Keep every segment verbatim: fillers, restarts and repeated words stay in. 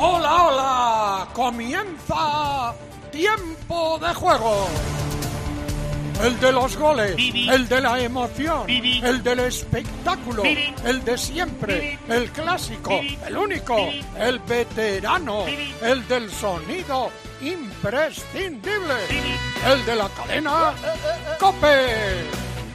¡Hola, hola! ¡Comienza Tiempo de Juego! El de los goles, Bibi. El de la emoción, Bibi. El del espectáculo, Bibi. El de siempre, Bibi. El clásico, Bibi. El único, Bibi. El veterano, Bibi. El del sonido imprescindible, Bibi. El de la cadena COPE.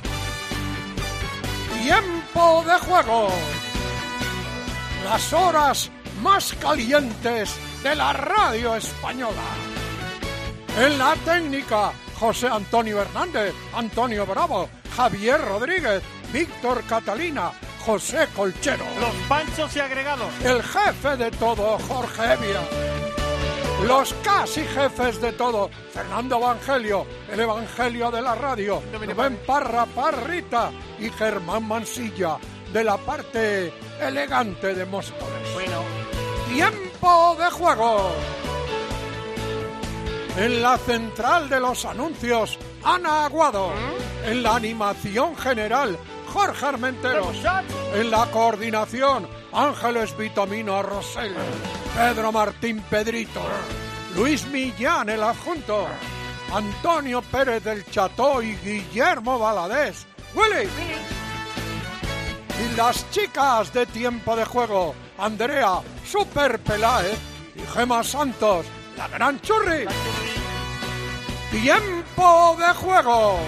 Tiempo de Juego. Las horas más calientes de la radio española. En la técnica, José Antonio Hernández, Antonio Bravo, Javier Rodríguez, Víctor Catalina, José Colchero. Los panchos y agregados. El jefe de todo, Jorge Evia. Los casi jefes de todo, Fernando Evangelio, el Evangelio de la radio, Rubén Parra Parrita y Germán Mansilla, de la parte elegante de Móstoles. Bueno. Tiempo de Juego. En la central de los anuncios, Ana Aguado. ¿Mm? En la animación general, Jorge Armenteros. En la coordinación, Ángeles Vitamino Rosell. Pedro Martín Pedrito. Luis Millán, el adjunto. Antonio Pérez del Cható y Guillermo Valadez. ¡Willy! Y las chicas de Tiempo de Juego, Andrea Super Peláez y Gema Santos, la gran Churri. Tiempo de Juego.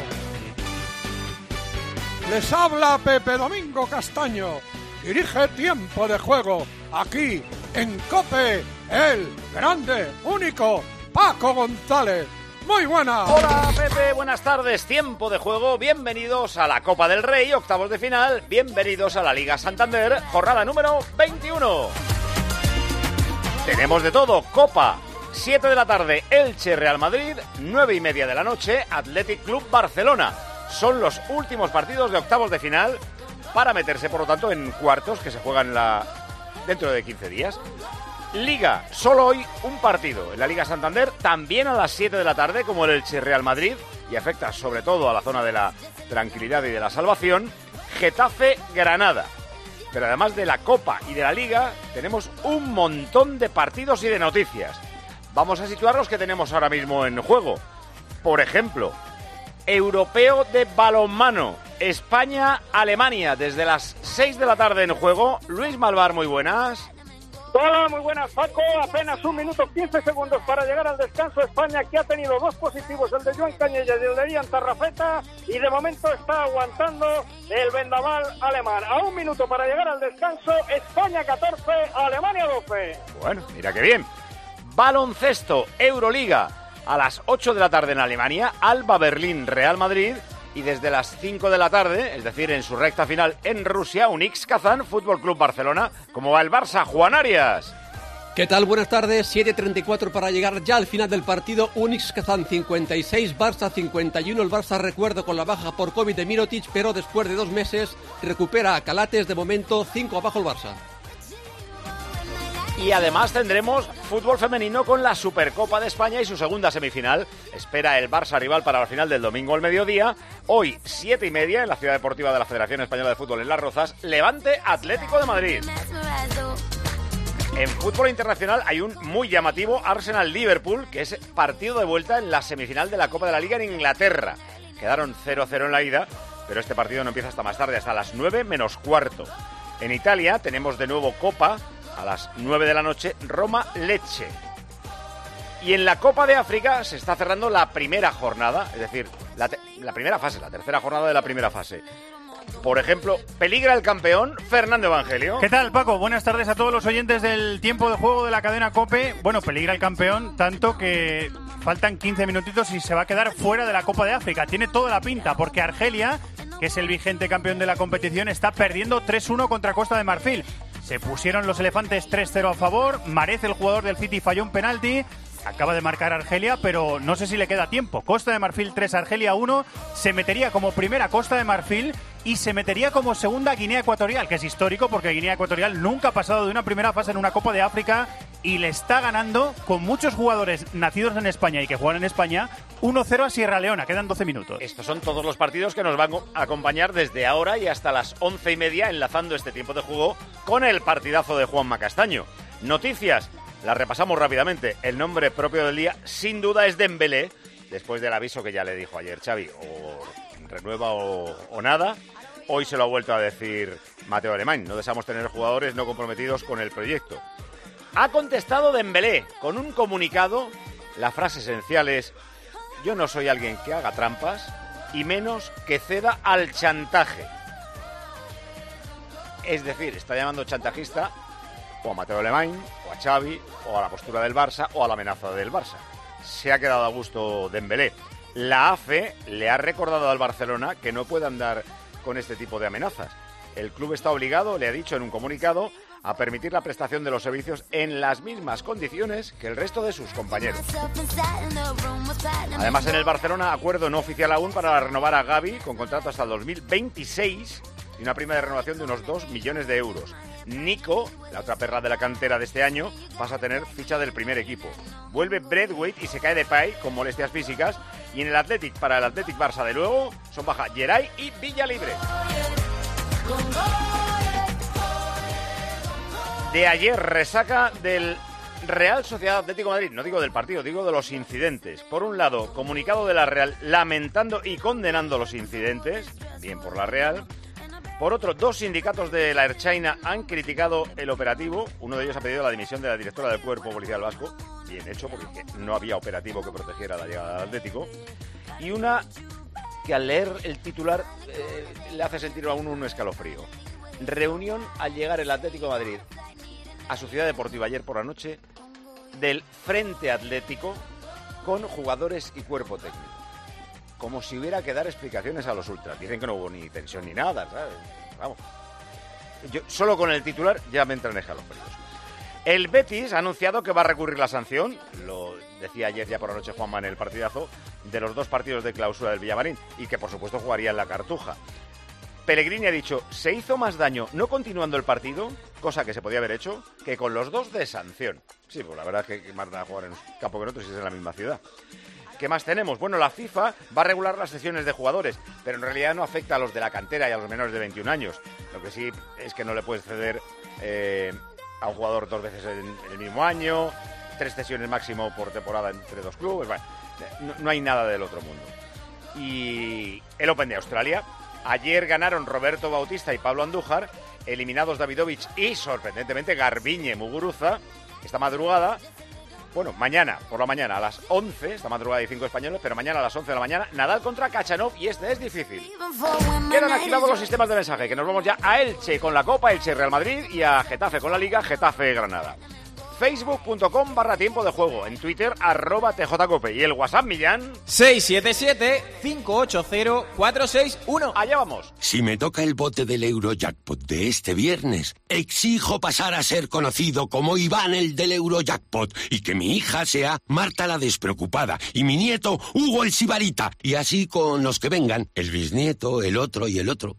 Les habla Pepe Domingo Castaño. Dirige Tiempo de Juego aquí en COPE, el grande, único Paco González. Muy buenas. Hola Pepe, buenas tardes. Tiempo de Juego. Bienvenidos a la Copa del Rey, octavos de final. Bienvenidos a la Liga Santander, jornada número veintiuno. Tenemos de todo. Copa. siete de la tarde, Elche Real Madrid, nueve y media de la noche, Athletic Club Barcelona. Son los últimos partidos de octavos de final para meterse, por lo tanto, en cuartos que se juegan la... dentro de quince días. Liga, solo hoy un partido en la Liga Santander, también a las siete de la tarde, como el Elche Real Madrid, y afecta sobre todo a la zona de la tranquilidad y de la salvación, Getafe Granada. Pero además de la Copa y de la Liga, tenemos un montón de partidos y de noticias. Vamos a situar los que tenemos ahora mismo en juego. Por ejemplo, Europeo de balonmano, España-Alemania, desde las seis de la tarde en juego. Luis Malvar, muy buenas. Hola, muy buenas, Paco. Apenas un minuto quince segundos para llegar al descanso. España, que ha tenido dos positivos, el de Joan Cañella y el de Ian Tarrafeta, y de momento está aguantando el vendaval alemán. A un minuto para llegar al descanso, España catorce, Alemania doce. Bueno, mira qué bien. Baloncesto, Euroliga, a las ocho de la tarde en Alemania, Alba Berlín, Real Madrid, y desde las cinco de la tarde, es decir, en su recta final en Rusia, Unix Kazán, Fútbol Club Barcelona. ¿Cómo va el Barça? Juan Arias. ¿Qué tal? Buenas tardes. siete treinta y cuatro para llegar ya al final del partido. Unix Kazán cincuenta y seis, Barça cincuenta y uno. El Barça, recuerdo, con la baja por COVID de Mirotic, pero después de dos meses recupera a Calates. De momento, cinco abajo el Barça. Y además tendremos fútbol femenino con la Supercopa de España y su segunda semifinal. Espera el Barça rival para la final del domingo al mediodía. Hoy, siete y media, en la Ciudad Deportiva de la Federación Española de Fútbol en Las Rozas, Levante Atlético de Madrid. En fútbol internacional hay un muy llamativo Arsenal-Liverpool, que es partido de vuelta en la semifinal de la Copa de la Liga en Inglaterra. Quedaron cero a cero en la ida, pero este partido no empieza hasta más tarde, hasta las nueve menos cuarto. En Italia tenemos de nuevo Copa. A las nueve de la noche, Roma-Lecce. Y en la Copa de África se está cerrando la primera jornada, es decir, la, te- la primera fase, la tercera jornada de la primera fase. Por ejemplo, peligra el campeón, Fernando Evangelio. ¿Qué tal, Paco? Buenas tardes a todos los oyentes del Tiempo de Juego de la cadena COPE. Bueno, peligra el campeón, tanto que faltan quince minutitos y se va a quedar fuera de la Copa de África. Tiene toda la pinta, porque Argelia, que es el vigente campeón de la competición, está perdiendo tres uno contra Costa de Marfil. Se pusieron los elefantes tres cero a favor. Marez, el jugador del City, falló un penalti. Acaba de marcar Argelia, pero no sé si le queda tiempo. Costa de Marfil tres, Argelia uno. Se metería como primera Costa de Marfil y se metería como segunda Guinea Ecuatorial, que es histórico porque Guinea Ecuatorial nunca ha pasado de una primera fase en una Copa de África y le está ganando con muchos jugadores nacidos en España y que juegan en España uno cero a Sierra Leona. Quedan doce minutos. Estos son todos los partidos que nos van a acompañar desde ahora y hasta las once y media, enlazando este tiempo de juego con el partidazo de Juanma Castaño. Noticias. La repasamos rápidamente. El nombre propio del día, sin duda, es Dembélé, después del aviso que ya le dijo ayer Xavi, o renueva o, o nada. Hoy se lo ha vuelto a decir Mateo Alemany. No deseamos tener jugadores no comprometidos con el proyecto. Ha contestado Dembélé con un comunicado. La frase esencial es: yo no soy alguien que haga trampas y menos que ceda al chantaje. Es decir, está llamando chantajista o a Mateo Alemany, o a Xavi, o a la postura del Barça, o a la amenaza del Barça. Se ha quedado a gusto Dembélé. La A F E le ha recordado al Barcelona que no puede andar con este tipo de amenazas. El club está obligado, le ha dicho en un comunicado, a permitir la prestación de los servicios en las mismas condiciones que el resto de sus compañeros. Además, en el Barcelona, acuerdo no oficial aún para renovar a Gavi con contrato hasta el dos mil veintiséis y una prima de renovación de unos dos millones de euros. Nico, la otra perra de la cantera de este año, pasa a tener ficha del primer equipo. Vuelve Braithwaite y se cae Depay con molestias físicas. Y en el Athletic, para el Athletic Barça de luego, son baja Geray y Villalibre. De ayer, resaca del Real Sociedad Atlético de Madrid. No digo del partido, digo de los incidentes. Por un lado, comunicado de la Real lamentando y condenando los incidentes, bien por la Real. Por otro, dos sindicatos de la Ertzaintza han criticado el operativo. Uno de ellos ha pedido la dimisión de la directora del Cuerpo Policial Vasco. Bien hecho, porque no había operativo que protegiera la llegada del Atlético. Y una que al leer el titular eh, le hace sentir a uno un escalofrío. Reunión al llegar el Atlético de Madrid a su ciudad deportiva ayer por la noche del Frente Atlético con jugadores y cuerpo técnico. Como si hubiera que dar explicaciones a los ultras. Dicen que no hubo ni tensión ni nada, ¿sabes? Vamos. Yo, solo con el titular ya me entran escalofríos. El Betis ha anunciado que va a recurrir la sanción, lo decía ayer ya por la noche Juanma en el partidazo, de los dos partidos de clausura del Villamarín, y que por supuesto jugaría en la Cartuja. Pellegrini ha dicho, se hizo más daño no continuando el partido, cosa que se podía haber hecho, que con los dos de sanción. Sí, pues la verdad es que más da jugar en un campo que en otro si es en la misma ciudad. ¿Qué más tenemos? Bueno, la FIFA va a regular las sesiones de jugadores, pero en realidad no afecta a los de la cantera y a los menores de veintiún años. Lo que sí es que no le puedes ceder eh, a un jugador dos veces en el mismo año, tres sesiones máximo por temporada entre dos clubes. Bueno, no, no hay nada del otro mundo. Y el Open de Australia. Ayer ganaron Roberto Bautista y Pablo Andújar, eliminados Davidovich y, sorprendentemente, Garbiñe Muguruza. Esta madrugada... Bueno, mañana, por la mañana, a las once, esta madrugada hay cinco españoles, pero mañana a las once de la mañana, Nadal contra Kachanov, y este es difícil. Quedan activados los sistemas de mensaje, que nos vamos ya a Elche con la Copa, Elche Real Madrid, y a Getafe con la Liga, Getafe Granada. Facebook.com barra tiempo de juego, en Twitter, arroba tjcope, y el WhatsApp, Millán... seis siete siete, cinco ocho cero, cuatro seis uno. Allá vamos. Si me toca el bote del Eurojackpot de este viernes, exijo pasar a ser conocido como Iván el del Eurojackpot y que mi hija sea Marta la despreocupada y mi nieto Hugo el sibarita, y así con los que vengan, el bisnieto, el otro y el otro.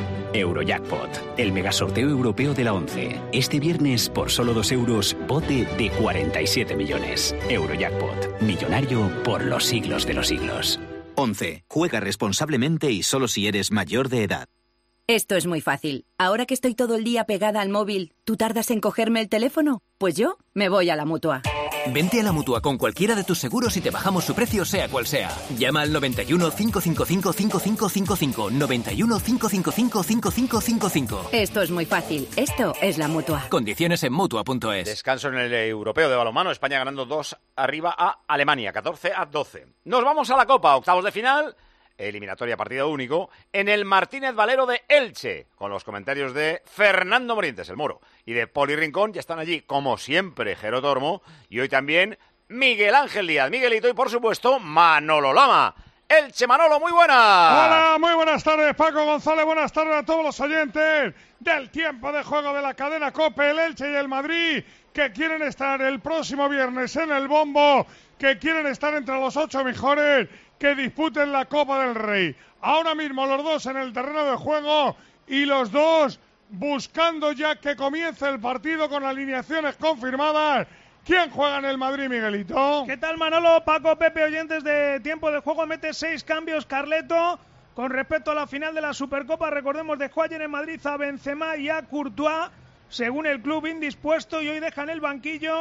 Eurojackpot, el megasorteo europeo de la once. Este viernes, por solo dos euros, bote de cuarenta y siete millones. Eurojackpot, millonario por los siglos de los siglos. once. Juega responsablemente y solo si eres mayor de edad. Esto es muy fácil. Ahora que estoy todo el día pegada al móvil, ¿tú tardas en cogerme el teléfono? Pues yo me voy a la Mutua. Vente a la Mutua con cualquiera de tus seguros y te bajamos su precio sea cual sea. Llama al noventa y uno, cinco cinco cinco, cinco cinco cinco cinco, noventa y uno, cinco cinco cinco, cinco cinco cinco cinco. Esto es muy fácil. Esto es la Mutua. Condiciones en Mutua punto es. Descanso en el europeo de balonmano. España ganando dos arriba a Alemania, catorce a doce. Nos vamos a la Copa, octavos de final. Eliminatoria partido único en el Martínez Valero de Elche, con los comentarios de Fernando Morientes, el Moro, y de Poli Rincón. Ya están allí, como siempre, Jero Tormo, y hoy también Miguel Ángel Díaz, Miguelito, y por supuesto Manolo Lama. Elche, Manolo, muy buenas. Hola, muy buenas tardes, Paco González, buenas tardes a todos los oyentes del tiempo de juego de la cadena COPE, el Elche y el Madrid, que quieren estar el próximo viernes en el bombo, que quieren estar entre los ocho mejores, que disputen la Copa del Rey. Ahora mismo los dos en el terreno de juego y los dos buscando ya que comience el partido con alineaciones confirmadas. ¿Quién juega en el Madrid, Miguelito? ¿Qué tal, Manolo? Paco, Pepe, oyentes de Tiempo de Juego, mete seis cambios Carleto con respecto a la final de la Supercopa. Recordemos, dejó ayer en Madrid a Benzema y a Courtois, según el club indispuesto, y hoy deja en el banquillo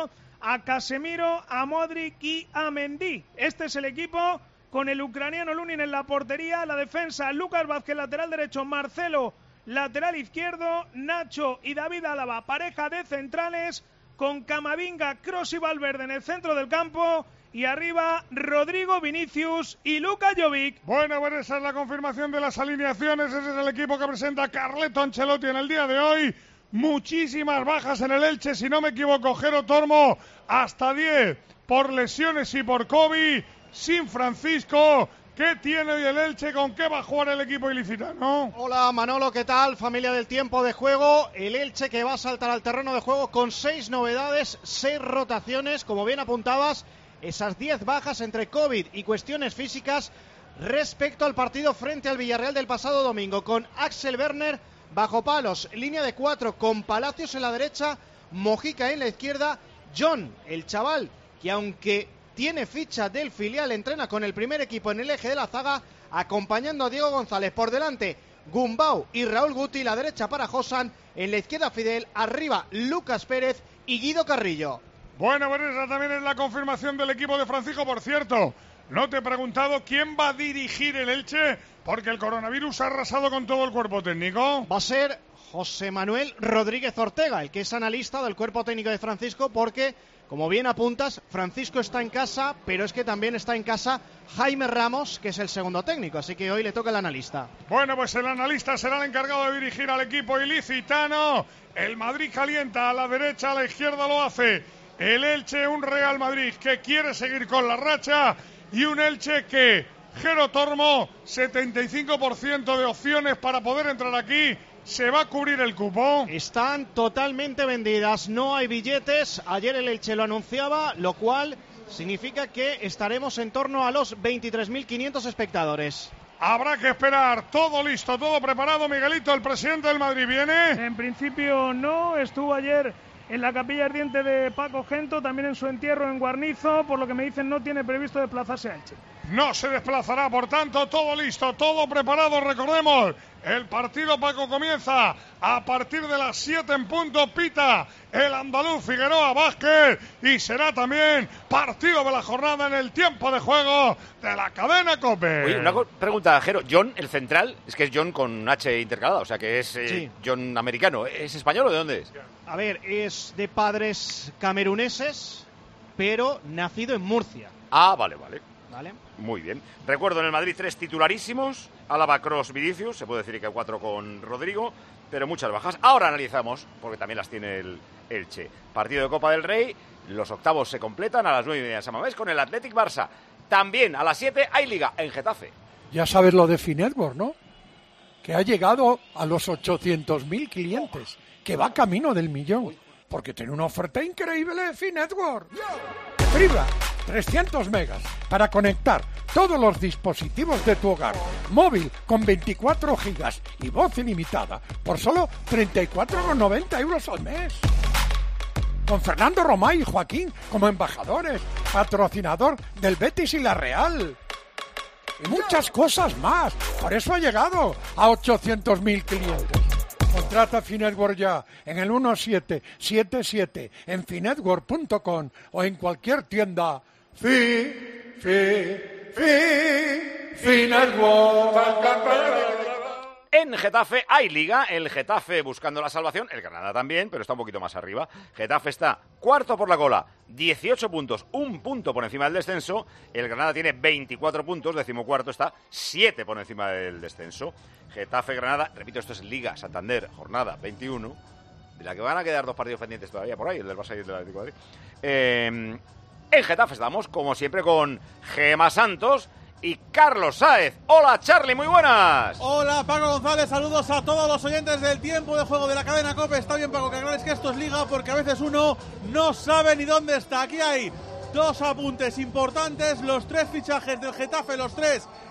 a Casemiro, a Modric y a Mendy. Este es el equipo con el ucraniano Lunin en la portería, la defensa Lucas Vázquez, lateral derecho, Marcelo, lateral izquierdo, Nacho y David Álava, pareja de centrales, con Camavinga, Kroos y Valverde en el centro del campo, y arriba Rodrigo, Vinicius y Luka Jovic. Bueno, bueno, esa es la confirmación de las alineaciones. Ese es el equipo que presenta Carleto Ancelotti en el día de hoy. Muchísimas bajas en el Elche, si no me equivoco, Jero Tormo, hasta diez por lesiones y por COVID. Sin Francisco, ¿qué tiene hoy el Elche? ¿Con qué va a jugar el equipo ilicitano? Hola Manolo, ¿qué tal? Familia del tiempo de juego. El Elche que va a saltar al terreno de juego con seis novedades, seis rotaciones, como bien apuntabas, esas diez bajas entre COVID y cuestiones físicas respecto al partido frente al Villarreal del pasado domingo, con Axel Werner bajo palos, línea de cuatro con Palacios en la derecha, Mojica en la izquierda, John, el chaval que aunque tiene ficha del filial, entrena con el primer equipo en el eje de la zaga, acompañando a Diego González por delante, Gumbau y Raúl Guti, la derecha para Josan, en la izquierda Fidel, arriba Lucas Pérez y Guido Carrillo. Bueno, bueno, esa también es la confirmación del equipo de Francisco, por cierto. No te he preguntado quién va a dirigir el Elche, porque el coronavirus ha arrasado con todo el cuerpo técnico. Va a ser José Manuel Rodríguez Ortega, el que es analista del cuerpo técnico de Francisco, porque, como bien apuntas, Francisco está en casa, pero es que también está en casa Jaime Ramos, que es el segundo técnico, así que hoy le toca el analista. Bueno, pues el analista será el encargado de dirigir al equipo ilicitano. El Madrid calienta, a la derecha, a la izquierda lo hace el Elche, un Real Madrid que quiere seguir con la racha y un Elche que, Jero Tormo, setenta y cinco por ciento de opciones para poder entrar aquí. ¿Se va a cubrir el cupo? Están totalmente vendidas, no hay billetes. Ayer el Elche lo anunciaba, lo cual significa que estaremos en torno a los veintitrés mil quinientos espectadores. Habrá que esperar, todo listo, todo preparado. Miguelito, el presidente del Madrid, ¿viene? En principio no, estuvo ayer en la capilla ardiente de Paco Gento, también en su entierro en Guarnizo, por lo que me dicen no tiene previsto desplazarse a Elche. No se desplazará, por tanto, todo listo, todo preparado. Recordemos, el partido, Paco, comienza a partir de las siete en punto. Pita el andaluz Figueroa Vázquez y será también partido de la jornada en el tiempo de juego de la cadena COPE. Oye, una pregunta, Jero. John, el central, es que es John con H intercalada, o sea que es eh, sí. John americano. ¿Es español o de dónde es? A ver, es de padres cameruneses, pero nacido en Murcia. Ah, vale, vale. Vale. Muy bien. Recuerdo en el Madrid tres titularísimos, Álava, Kroos, Vinicius, se puede decir que cuatro con Rodrigo, pero muchas bajas. Ahora analizamos, porque también las tiene el Elche. Partido de Copa del Rey, los octavos se completan a las nueve y media de San Mamés con el Athletic Barça. También a las siete hay Liga en Getafe. Ya sabes lo de Finetwork, ¿no? Que ha llegado a los ochocientos mil clientes, que va camino del millón, porque tiene una oferta increíble de Finetwork. Fibra, trescientos megas, para conectar todos los dispositivos de tu hogar. Móvil con veinticuatro gigas y voz ilimitada, por solo treinta y cuatro con noventa euros al mes. Con Fernando Romay y Joaquín como embajadores, patrocinador del Betis y la Real. Y muchas cosas más. Por eso ha llegado a ochocientos mil clientes. Contrata Finetwork ya en el uno siete siete siete en finetwork punto com o en cualquier tienda. Fi, fi, fi, Finetwork. En Getafe hay Liga, el Getafe buscando la salvación, el Granada también, pero está un poquito más arriba. Getafe está cuarto por la cola, dieciocho puntos, un punto por encima del descenso. El Granada tiene veinticuatro puntos, decimocuarto está, siete por encima del descenso. Getafe-Granada, repito, esto es Liga Santander, jornada veintiuno, de la que van a quedar dos partidos pendientes todavía por ahí, el del Barça y el del Atlético de Madrid. Eh, en Getafe estamos, como siempre, con Gema Santos y Carlos Sáez. Hola, Charlie, muy buenas. Hola, Paco González, saludos a todos los oyentes del tiempo de juego de la cadena COPE. Está bien, Paco, que aclares que esto es Liga, porque a veces uno no sabe ni dónde está. Aquí hay dos apuntes importantes, los tres fichajes del Getafe, los tres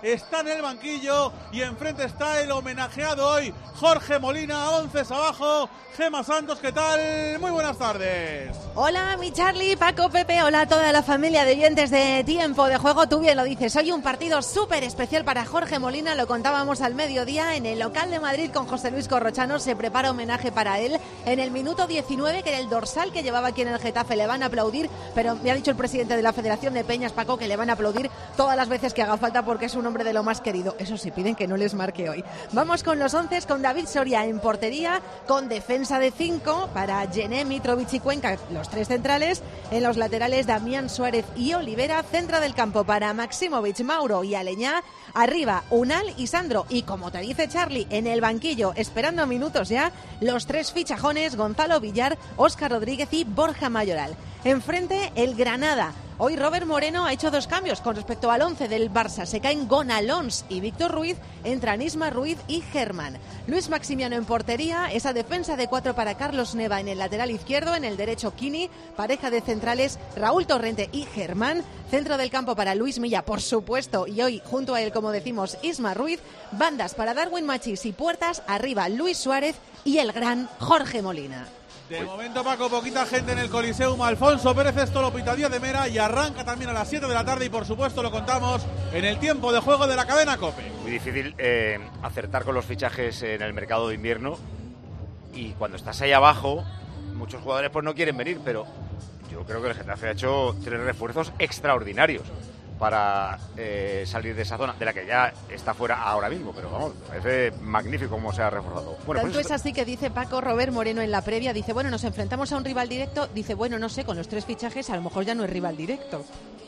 está en el banquillo y enfrente está el homenajeado hoy, Jorge Molina, once abajo. Gema Santos, ¿qué tal? Muy buenas tardes. Hola, mi Charlie, Paco, Pepe, hola a toda la familia de oyentes de Tiempo de Juego. Tú bien lo dices, hoy un partido súper especial para Jorge Molina, lo contábamos al mediodía en el local de Madrid con José Luis Corrochano, se prepara homenaje para él. En el minuto diecinueve, que era el dorsal que llevaba aquí en el Getafe, le van a aplaudir, pero me ha dicho el presidente de la Federación de Peñas, Paco, que le van a aplaudir todas las veces que haga falta porque es un hombre de lo más querido. Eso sí, piden que no les marque hoy. Vamos con los once, con David Soria en portería, con defensa de cinco para Gené, Mitrovic y Cuenca, los tres centrales. En los laterales, Damián, Suárez y Olivera. Centro del campo para Maximovic, Mauro y Aleñá. Arriba, Unal y Sandro. Y como te dice Charlie, en el banquillo, esperando minutos ya, los tres fichajones, Gonzalo Villar, Óscar Rodríguez y Borja Mayoral. Enfrente, el Granada. Hoy Robert Moreno ha hecho dos cambios con respecto al once del Barça. Se caen Gonalons y Víctor Ruiz, entran Isma Ruiz y Germán. Luis Maximiano en portería, esa defensa de cuatro para Carlos Neva en el lateral izquierdo, en el derecho Kini, pareja de centrales Raúl Torrente y Germán, centro del campo para Luis Milla, por supuesto, y hoy junto a él, como decimos, Isma Ruiz, bandas para Darwin Machís y puertas, arriba Luis Suárez y el gran Jorge Molina. De momento, Paco, poquita gente en el Coliseum. Alfonso Pérez, esto lo pitadía de Mera y arranca también a las siete de la tarde y por supuesto lo contamos en el tiempo de juego de la cadena COPE. Muy difícil eh, acertar con los fichajes en el mercado de invierno y cuando estás ahí abajo muchos jugadores pues no quieren venir, pero yo creo que el Getafe ha hecho tres refuerzos extraordinarios para eh, salir de esa zona, de la que ya está fuera ahora mismo, pero vamos, me parece magnífico cómo se ha reforzado. Bueno, Tanto pues es así que dice Paco Robert Moreno en la previa, dice, bueno, nos enfrentamos a un rival directo, dice, bueno, no sé, con los tres fichajes a lo mejor ya no es rival directo.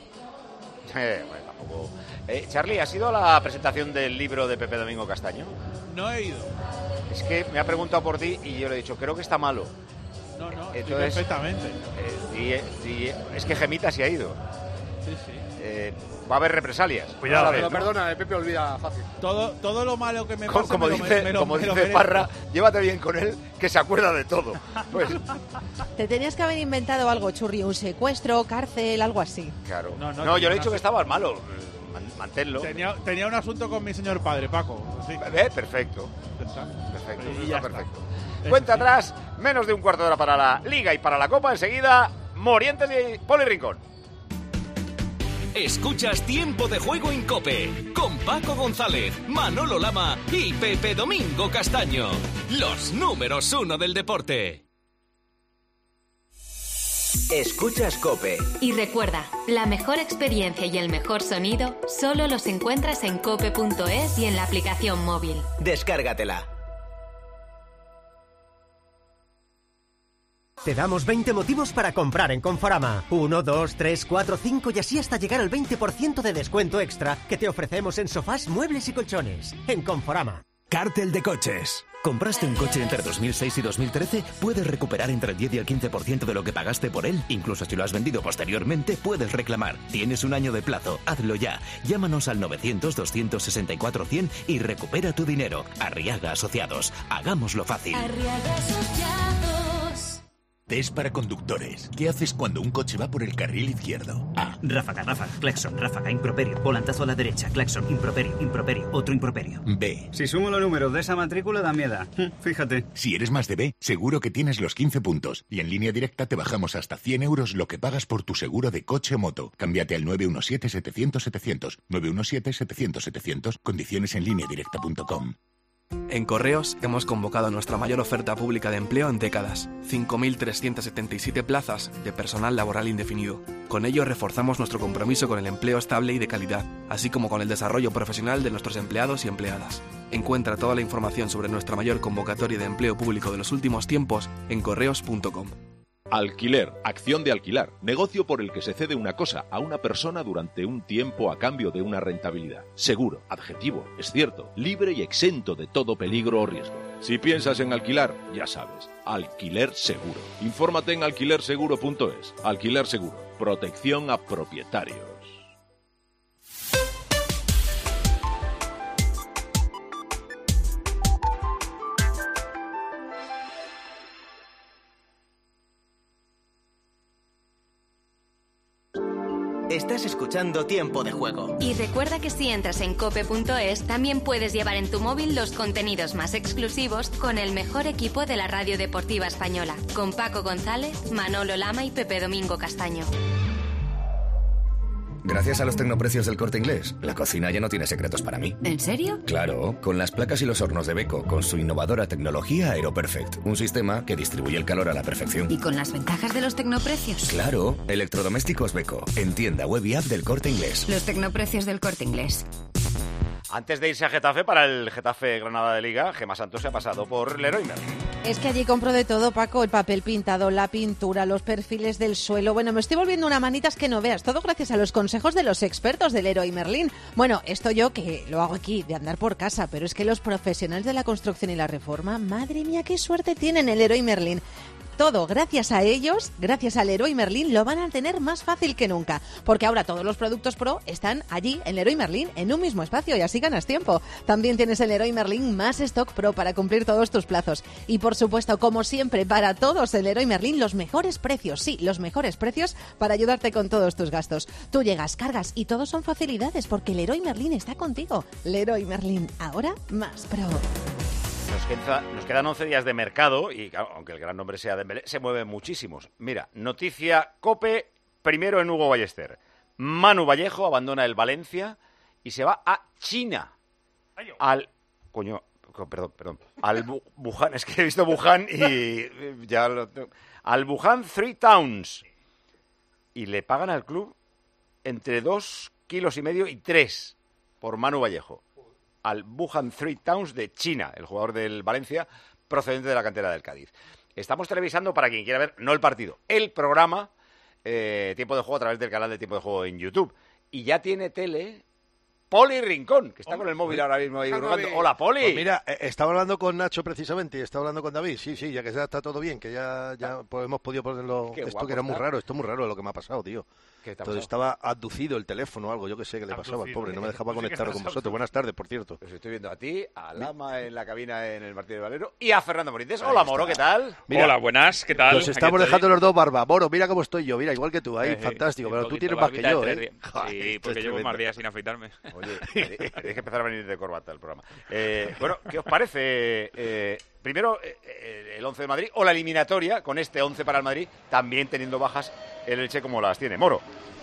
Eh, bueno, tampoco... Eh, Charlie, ¿has ido a la presentación del libro de Pepe Domingo Castaño? No he ido. Es que me ha preguntado por ti y yo le he dicho, creo que está malo. No, no, entonces, sí, perfectamente. Eh, y, y, es que Gemita sí ha ido. Sí, sí. Eh, va a haber represalias. Cuidado, pero ¿no? Perdona, eh, Pepe olvida fácil. Todo, todo lo malo que me pasa, como me dice, lo, me lo, como me lo dice Parra, llévate bien con él, que se acuerda de todo. Pues, Te tenías que haber inventado algo, Churri, un secuestro, cárcel, algo así. Claro. No, no, no yo le he no dicho sé. que estabas malo. Manténlo. Tenía, tenía un asunto con mi señor padre, Paco. Sí. ¿Eh? Perfecto. Perfecto. Y ya perfecto. Cuenta atrás, menos de un cuarto de hora para la Liga y para la Copa. Enseguida, Morientes y Poli Rincón. Escuchas Tiempo de Juego en COPE con Paco González, Manolo Lama y Pepe Domingo Castaño. Los números uno del deporte. Escuchas COPE. Y recuerda, la mejor experiencia y el mejor sonido solo los encuentras en cope punto es y en la aplicación móvil. Descárgatela. Te damos veinte motivos para comprar en Conforama. uno, dos, tres, cuatro, cinco y así hasta llegar al veinte por ciento de descuento extra que te ofrecemos en sofás, muebles y colchones. En Conforama. Cártel de coches. ¿Compraste un coche entre dos mil seis y dos mil trece? Puedes recuperar entre el diez y el quince por ciento de lo que pagaste por él. Incluso si lo has vendido posteriormente, puedes reclamar. Tienes un año de plazo. Hazlo ya. Llámanos al novecientos, doscientos sesenta y cuatro, cien y recupera tu dinero. Arriaga Asociados. Hagámoslo fácil. Arriaga Asociados. Test para conductores. ¿Qué haces cuando un coche va por el carril izquierdo? A. Ráfaga, ráfaga, claxon, ráfaga, improperio, volantazo a la derecha, claxon, improperio, improperio, otro improperio. B. Si sumo los números de esa matrícula da miedo. Fíjate. Si eres más de B, seguro que tienes los quince puntos. Y en Línea Directa te bajamos hasta cien euros lo que pagas por tu seguro de coche o moto. Cámbiate al nueve uno siete, setecientos, setecientos. nueve uno siete, setecientos, setecientos. Condiciones en línea directa punto com. En Correos hemos convocado nuestra mayor oferta pública de empleo en décadas, cinco mil trescientas setenta y siete plazas de personal laboral indefinido. Con ello reforzamos nuestro compromiso con el empleo estable y de calidad, así como con el desarrollo profesional de nuestros empleados y empleadas. Encuentra toda la información sobre nuestra mayor convocatoria de empleo público de los últimos tiempos en correos punto com. Alquiler, acción de alquilar, negocio por el que se cede una cosa a una persona durante un tiempo a cambio de una rentabilidad. Seguro, adjetivo, es cierto, libre y exento de todo peligro o riesgo. Si piensas en alquilar, ya sabes, Alquiler Seguro. Infórmate en alquiler seguro punto es. Alquiler Seguro, protección a propietarios. Estás escuchando Tiempo de Juego. Y recuerda que si entras en cope punto es, también puedes llevar en tu móvil los contenidos más exclusivos con el mejor equipo de la radio deportiva española, con Paco González, Manolo Lama y Pepe Domingo Castaño. Gracias a los tecnoprecios del Corte Inglés, la cocina ya no tiene secretos para mí. ¿En serio? Claro, con las placas y los hornos de Beko, con su innovadora tecnología AeroPerfect, un sistema que distribuye el calor a la perfección. ¿Y con las ventajas de los tecnoprecios? Claro, electrodomésticos Beko, en tienda web y app del Corte Inglés. Los tecnoprecios del Corte Inglés. Antes de irse a Getafe, para el Getafe Granada de Liga, Gemma Santos se ha pasado por Leroy Merlin. Es que allí compro de todo, Paco, el papel pintado, la pintura, los perfiles del suelo. Bueno, me estoy volviendo una manitas que no veas, todo gracias a los consejos de los expertos del Leroy Merlin. Bueno, esto yo que lo hago aquí, de andar por casa, pero es que los profesionales de la construcción y la reforma, madre mía, qué suerte tienen el Leroy Merlin. Todo, gracias a ellos, gracias al Leroy Merlin, lo van a tener más fácil que nunca. Porque ahora todos los productos Pro están allí, en Leroy Merlin, en un mismo espacio y así ganas tiempo. También tienes en Leroy Merlin más stock Pro para cumplir todos tus plazos. Y por supuesto, como siempre, para todos en Leroy Merlin, los mejores precios. Sí, los mejores precios para ayudarte con todos tus gastos. Tú llegas, cargas y todo son facilidades porque Leroy Merlin está contigo. Leroy Merlin, ahora más Pro. Nos, queda, nos quedan once días de mercado y, claro, aunque el gran nombre sea Dembélé, se mueven muchísimos. Mira, noticia COPE, primero en Hugo Ballester. Manu Vallejo abandona el Valencia y se va a China. Al... Coño, perdón, perdón. Al Bu- Wuhan, es que he visto Wuhan y ya lo tengo. Al Wuhan Three Towns. Y le pagan al club entre dos kilos y medio y tres por Manu Vallejo. Al Wuhan Three Towns de China, el jugador del Valencia, procedente de la cantera del Cádiz. Estamos televisando, para quien quiera ver, no el partido, el programa eh, Tiempo de Juego a través del canal de Tiempo de Juego en YouTube. Y ya tiene tele Poli Rincón, que está con el móvil ahora mismo ahí jugando. Hola, Poli. Pues mira, eh, estaba hablando con Nacho precisamente y estaba hablando con David. Sí, sí, ya que ya está todo bien, que ya, ya pues, hemos podido ponerlo. Qué esto guapo que era muy está. raro, esto es muy raro lo que me ha pasado, tío. ¿Qué te ha Entonces pasado? estaba abducido el teléfono o algo, yo que sé que le pasaba al pobre, no me dejaba Pues sí que conectarlo estás con vosotros. abducido. Buenas tardes, por cierto. Pues estoy viendo a ti, a Lama en la cabina en el Martín de Valero y a Fernando Morientes. Ahí Hola, está. Moro, ¿qué tal? Mira, Hola, buenas, ¿qué tal? Nos estamos Aquí estoy. dejando los dos barba. Moro, mira cómo estoy yo, mira, igual que tú, ahí, Eh, fantástico, un pero tú poquito tienes más que barbita yo, de ¿eh? tres días. Joder, Sí, esto porque es llevo más tremendo. días sin afeitarme. Oye, tienes que empezar a venir de corbata al programa. Eh, bueno, ¿qué os parece? Eh, primero, eh, el once de Madrid o la eliminatoria con este once para el Madrid, también teniendo bajas el Elche como las tiene. Moro.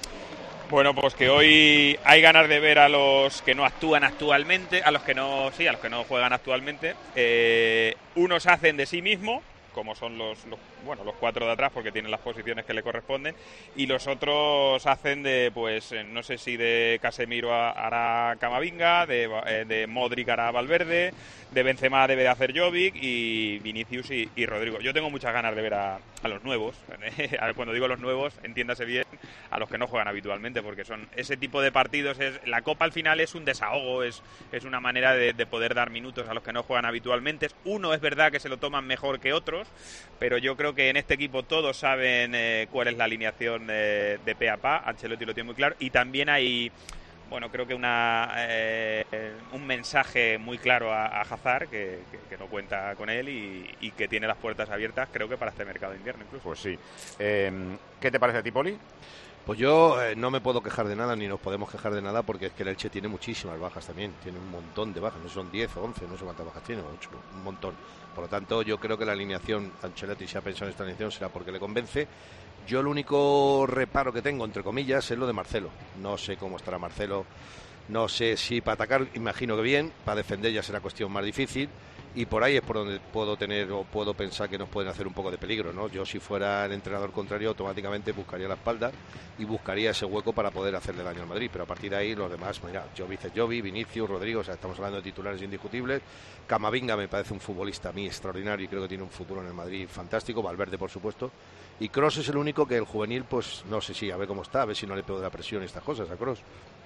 Bueno, pues que hoy hay ganas de ver a los que no actúan actualmente, a los que no, sí, a los que no juegan actualmente. Eh, unos hacen de sí mismos, como son los, los, bueno, los cuatro de atrás, porque tienen las posiciones que le corresponden, y los otros hacen de, pues, eh, no sé si de Casemiro a- hará Camavinga, de, eh, de Modric hará Valverde, de Benzema debe de hacer Jovic, y Vinicius y, y Rodrigo. Yo tengo muchas ganas de ver a, a los nuevos. A ver, cuando digo los nuevos, entiéndase bien, a los que no juegan habitualmente, porque son ese tipo de partidos. Es, la Copa al final es un desahogo, es, es una manera de, de poder dar minutos a los que no juegan habitualmente. Uno es verdad que se lo toman mejor que otros, pero yo creo que en este equipo todos saben eh, cuál es la alineación eh, de pe a pa. Ancelotti lo tiene muy claro, y también hay, bueno, creo que una eh, un mensaje muy claro a, a Hazard, que, que, que no cuenta con él y, y que tiene las puertas abiertas, creo que para este mercado de invierno incluso. Pues sí. Eh, ¿Qué te parece a ti, Poli? Pues yo eh, no me puedo quejar de nada, ni nos podemos quejar de nada, porque es que el Elche tiene muchísimas bajas también, tiene un montón de bajas, no son diez o once, no sé cuántas bajas tiene, ocho, un montón. Por lo tanto, yo creo que la alineación, Ancelotti si ha pensado en esta alineación será porque le convence. Yo el único reparo que tengo, entre comillas, es lo de Marcelo. No sé cómo estará Marcelo, no sé si para atacar, imagino que bien, para defender ya será cuestión más difícil. Y por ahí es por donde puedo tener o puedo pensar que nos pueden hacer un poco de peligro, ¿no? Yo si fuera el entrenador contrario automáticamente buscaría la espalda y buscaría ese hueco para poder hacerle daño al Madrid, pero a partir de ahí los demás, mira, Jovic es Jovic, Vinicius, Rodrigo, o sea, estamos hablando de titulares indiscutibles. Camavinga me parece un futbolista a mí extraordinario y creo que tiene un futuro en el Madrid fantástico, Valverde por supuesto, y Kroos es el único que el juvenil, pues no sé si, a ver cómo está, a ver si no le pego de la presión y estas cosas a Kroos.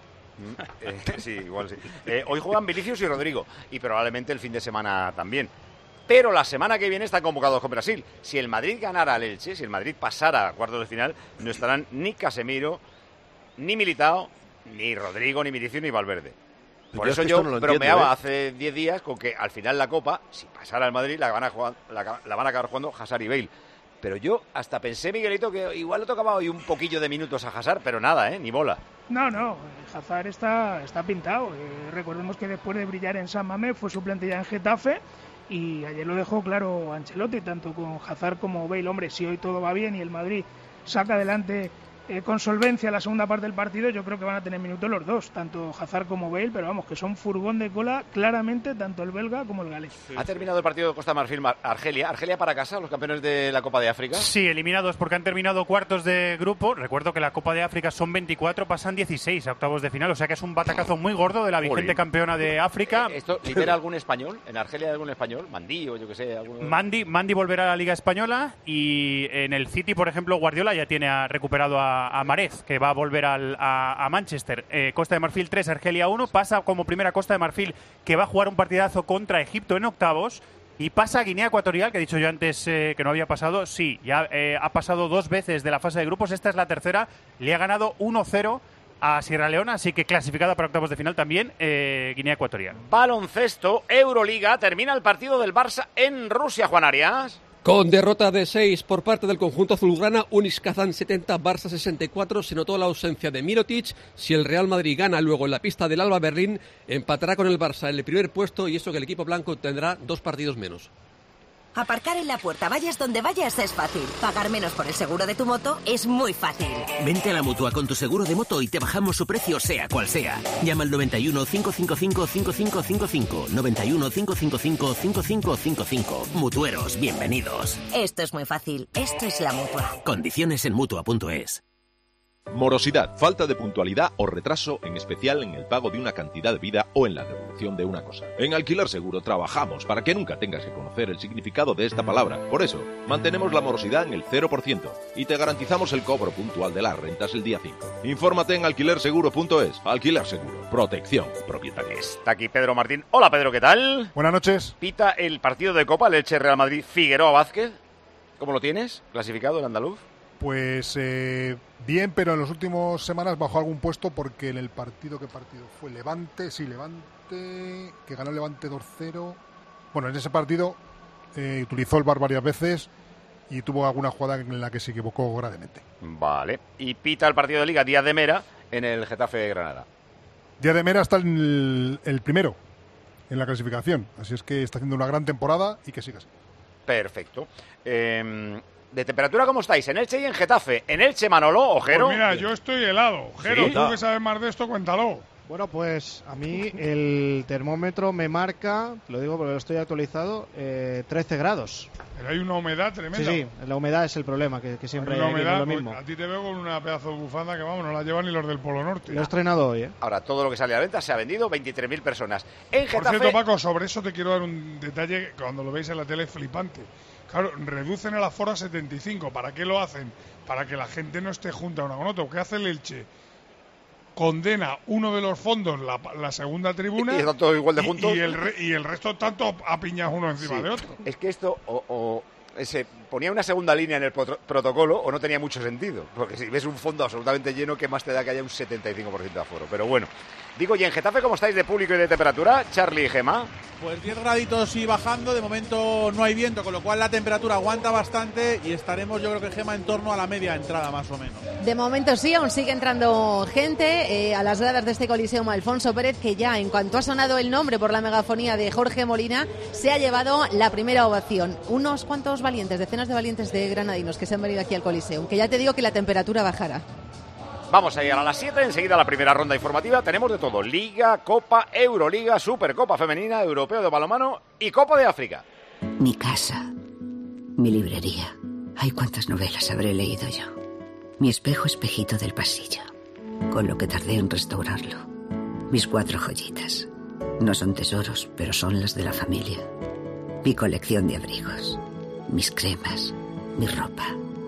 Eh, sí, igual sí. Eh, hoy juegan Vinicius y Rodrigo, y probablemente el fin de semana también. Pero la semana que viene están convocados con Brasil. Si el Madrid ganara al Elche, si el Madrid pasara a cuartos de final, no estarán ni Casemiro, ni Militao, ni Rodrigo, ni Vinicius, ni Valverde. Por Yo eso es que yo esto no lo bromeaba entiendo, ¿eh? hace diez días con que al final la Copa, si pasara al Madrid, la van a, jugar, la, la van a acabar jugando Hazard y Bale. Pero yo hasta pensé, Miguelito, que igual le tocaba hoy un poquillo de minutos a Hazard, pero nada, ¿eh? Ni bola. No, no, Hazard está, está pintado. Eh, recordemos que después de brillar en San Mamés fue suplente ya en Getafe y ayer lo dejó claro Ancelotti, tanto con Hazard como Bale. Hombre, si hoy todo va bien y el Madrid saca adelante eh, con solvencia la segunda parte del partido, yo creo que van a tener minutos los dos, tanto Hazard como Bale, pero vamos, que son furgón de cola claramente, tanto el belga como el galés. ¿Ha terminado el partido de Costa de Marfil Argelia? ¿Argelia para casa, los campeones de la Copa de África? Sí, eliminados porque han terminado cuartos de grupo. Recuerdo que la Copa de África son veinticuatro, pasan dieciséis a octavos de final, o sea que es un batacazo muy gordo de la vigente Olé. campeona de África. ¿Esto libera algún español? ¿En Argelia hay algún español? ¿Mandí o yo que sé? Algún... Mandi, Mandi volverá a la Liga Española y en el City, por ejemplo, Guardiola ya tiene a, recuperado a, a Marez, que va a volver al, a, a Manchester. Eh, Costa de Marfil tres, Argelia uno, pasa como primera Costa de Marfil, que va a jugar un partidazo contra Egipto en octavos, y pasa a Guinea Ecuatorial, que he dicho yo antes eh, que no había pasado. Sí, ya eh, ha pasado dos veces de la fase de grupos, esta es la tercera, le ha ganado uno cero a Sierra Leona, así que clasificada para octavos de final también eh, Guinea Ecuatorial. Baloncesto, Euroliga, termina el partido del Barça en Rusia, Juan Arias. Con derrota de seis por parte del conjunto azulgrana, Unis Kazán setenta, Barça sesenta y cuatro, se notó la ausencia de Mirotic. Si el Real Madrid gana luego en la pista del Alba Berlín, empatará con el Barça en el primer puesto y eso que el equipo blanco tendrá dos partidos menos. Aparcar en la puerta, vayas donde vayas, es fácil. Pagar menos por el seguro de tu moto es muy fácil. Vente a la Mutua con tu seguro de moto y te bajamos su precio sea cual sea. Llama al noventa y uno, cinco cinco cinco, cinco cinco cinco cinco. noventa y uno, cinco cinco cinco, cinco cinco cinco cinco. Mutueros, bienvenidos. Esto es muy fácil. Esto es la Mutua. Condiciones en Mutua punto es. Morosidad, falta de puntualidad o retraso, en especial en el pago de una cantidad de vida o en la devolución de una cosa. En Alquiler Seguro trabajamos para que nunca tengas que conocer el significado de esta palabra. Por eso, mantenemos la morosidad en el cero por ciento y te garantizamos el cobro puntual de las rentas el día cinco. Infórmate en alquiler seguro punto es. Alquiler Seguro, protección propietaria. Está aquí Pedro Martín. Hola Pedro, ¿qué tal? Buenas noches. Pita el partido de Copa, el Elche Real Madrid, Figueroa Vázquez. ¿Cómo lo tienes? ¿Clasificado el andaluz? Pues eh, bien, pero en las últimas semanas bajó algún puesto porque en el partido, ¿qué partido fue? Levante, sí, Levante, que ganó Levante dos cero. Bueno, en ese partido eh, utilizó el V A R varias veces y tuvo alguna jugada en la que se equivocó gravemente. Vale. Y pita el partido de Liga, Díaz de Mera, en el Getafe de Granada. Díaz de Mera está en el, el primero en la clasificación, así es que está haciendo una gran temporada y que siga así. Perfecto. Eh... ¿De temperatura cómo estáis? En Elche y en Getafe. En Elche, Manolo, Ojero. Pues mira, yo estoy helado. Ojero, ¿Sí? tú que sabes más de esto, cuéntalo. Bueno, pues a mí el termómetro me marca, lo digo porque lo estoy actualizado, eh, trece grados. Pero hay una humedad tremenda. Sí, sí, la humedad es el problema, que, que siempre hay una humedad, es lo mismo. A ti te veo con una pedazo de bufanda que vamos, no la llevan ni los del Polo Norte. Lo he estrenado hoy, ¿eh? Ahora, todo lo que sale a la venta se ha vendido, veintitrés mil personas. En Getafe... Por cierto, Paco, sobre eso te quiero dar un detalle, cuando lo veis en la tele es flipante. Claro, reducen el aforo a setenta y cinco. ¿Para qué lo hacen? Para que la gente no esté junta una con otro. ¿Qué hace el Elche? Condena uno de los fondos, la, la segunda tribuna, y están todos igual de juntos. Y, y, el, re, y el resto tanto apiñados uno encima sí. de otro. Es que esto o, o se ponía una segunda línea en el pro- protocolo o no tenía mucho sentido. Porque si ves un fondo absolutamente lleno, ¿qué más te da que haya un setenta y cinco por ciento de aforo? Pero bueno. Digo, ¿y en Getafe cómo estáis de público y de temperatura, Charlie y Gemma? Pues diez graditos y bajando, de momento no hay viento, con lo cual la temperatura aguanta bastante y estaremos, yo creo que Gemma, en torno a la media entrada más o menos. De momento sí, aún sigue entrando gente eh, a las gradas de este Coliseum. Alfonso Pérez, que ya en cuanto ha sonado el nombre por la megafonía de Jorge Molina, se ha llevado la primera ovación. Unos cuantos valientes, decenas de valientes de granadinos que se han venido aquí al Coliseum, que ya te digo que la temperatura bajará. Vamos a llegar a las siete, enseguida la primera ronda informativa. Tenemos de todo: Liga, Copa, Euroliga, Supercopa Femenina, Europeo de Balonmano y Copa de África. Mi casa, mi librería. Ay, cuántas novelas habré leído yo. Mi espejo espejito del pasillo, con lo que tardé en restaurarlo. Mis cuatro joyitas. No son tesoros, pero son las de la familia. Mi colección de abrigos, mis cremas, mi ropa.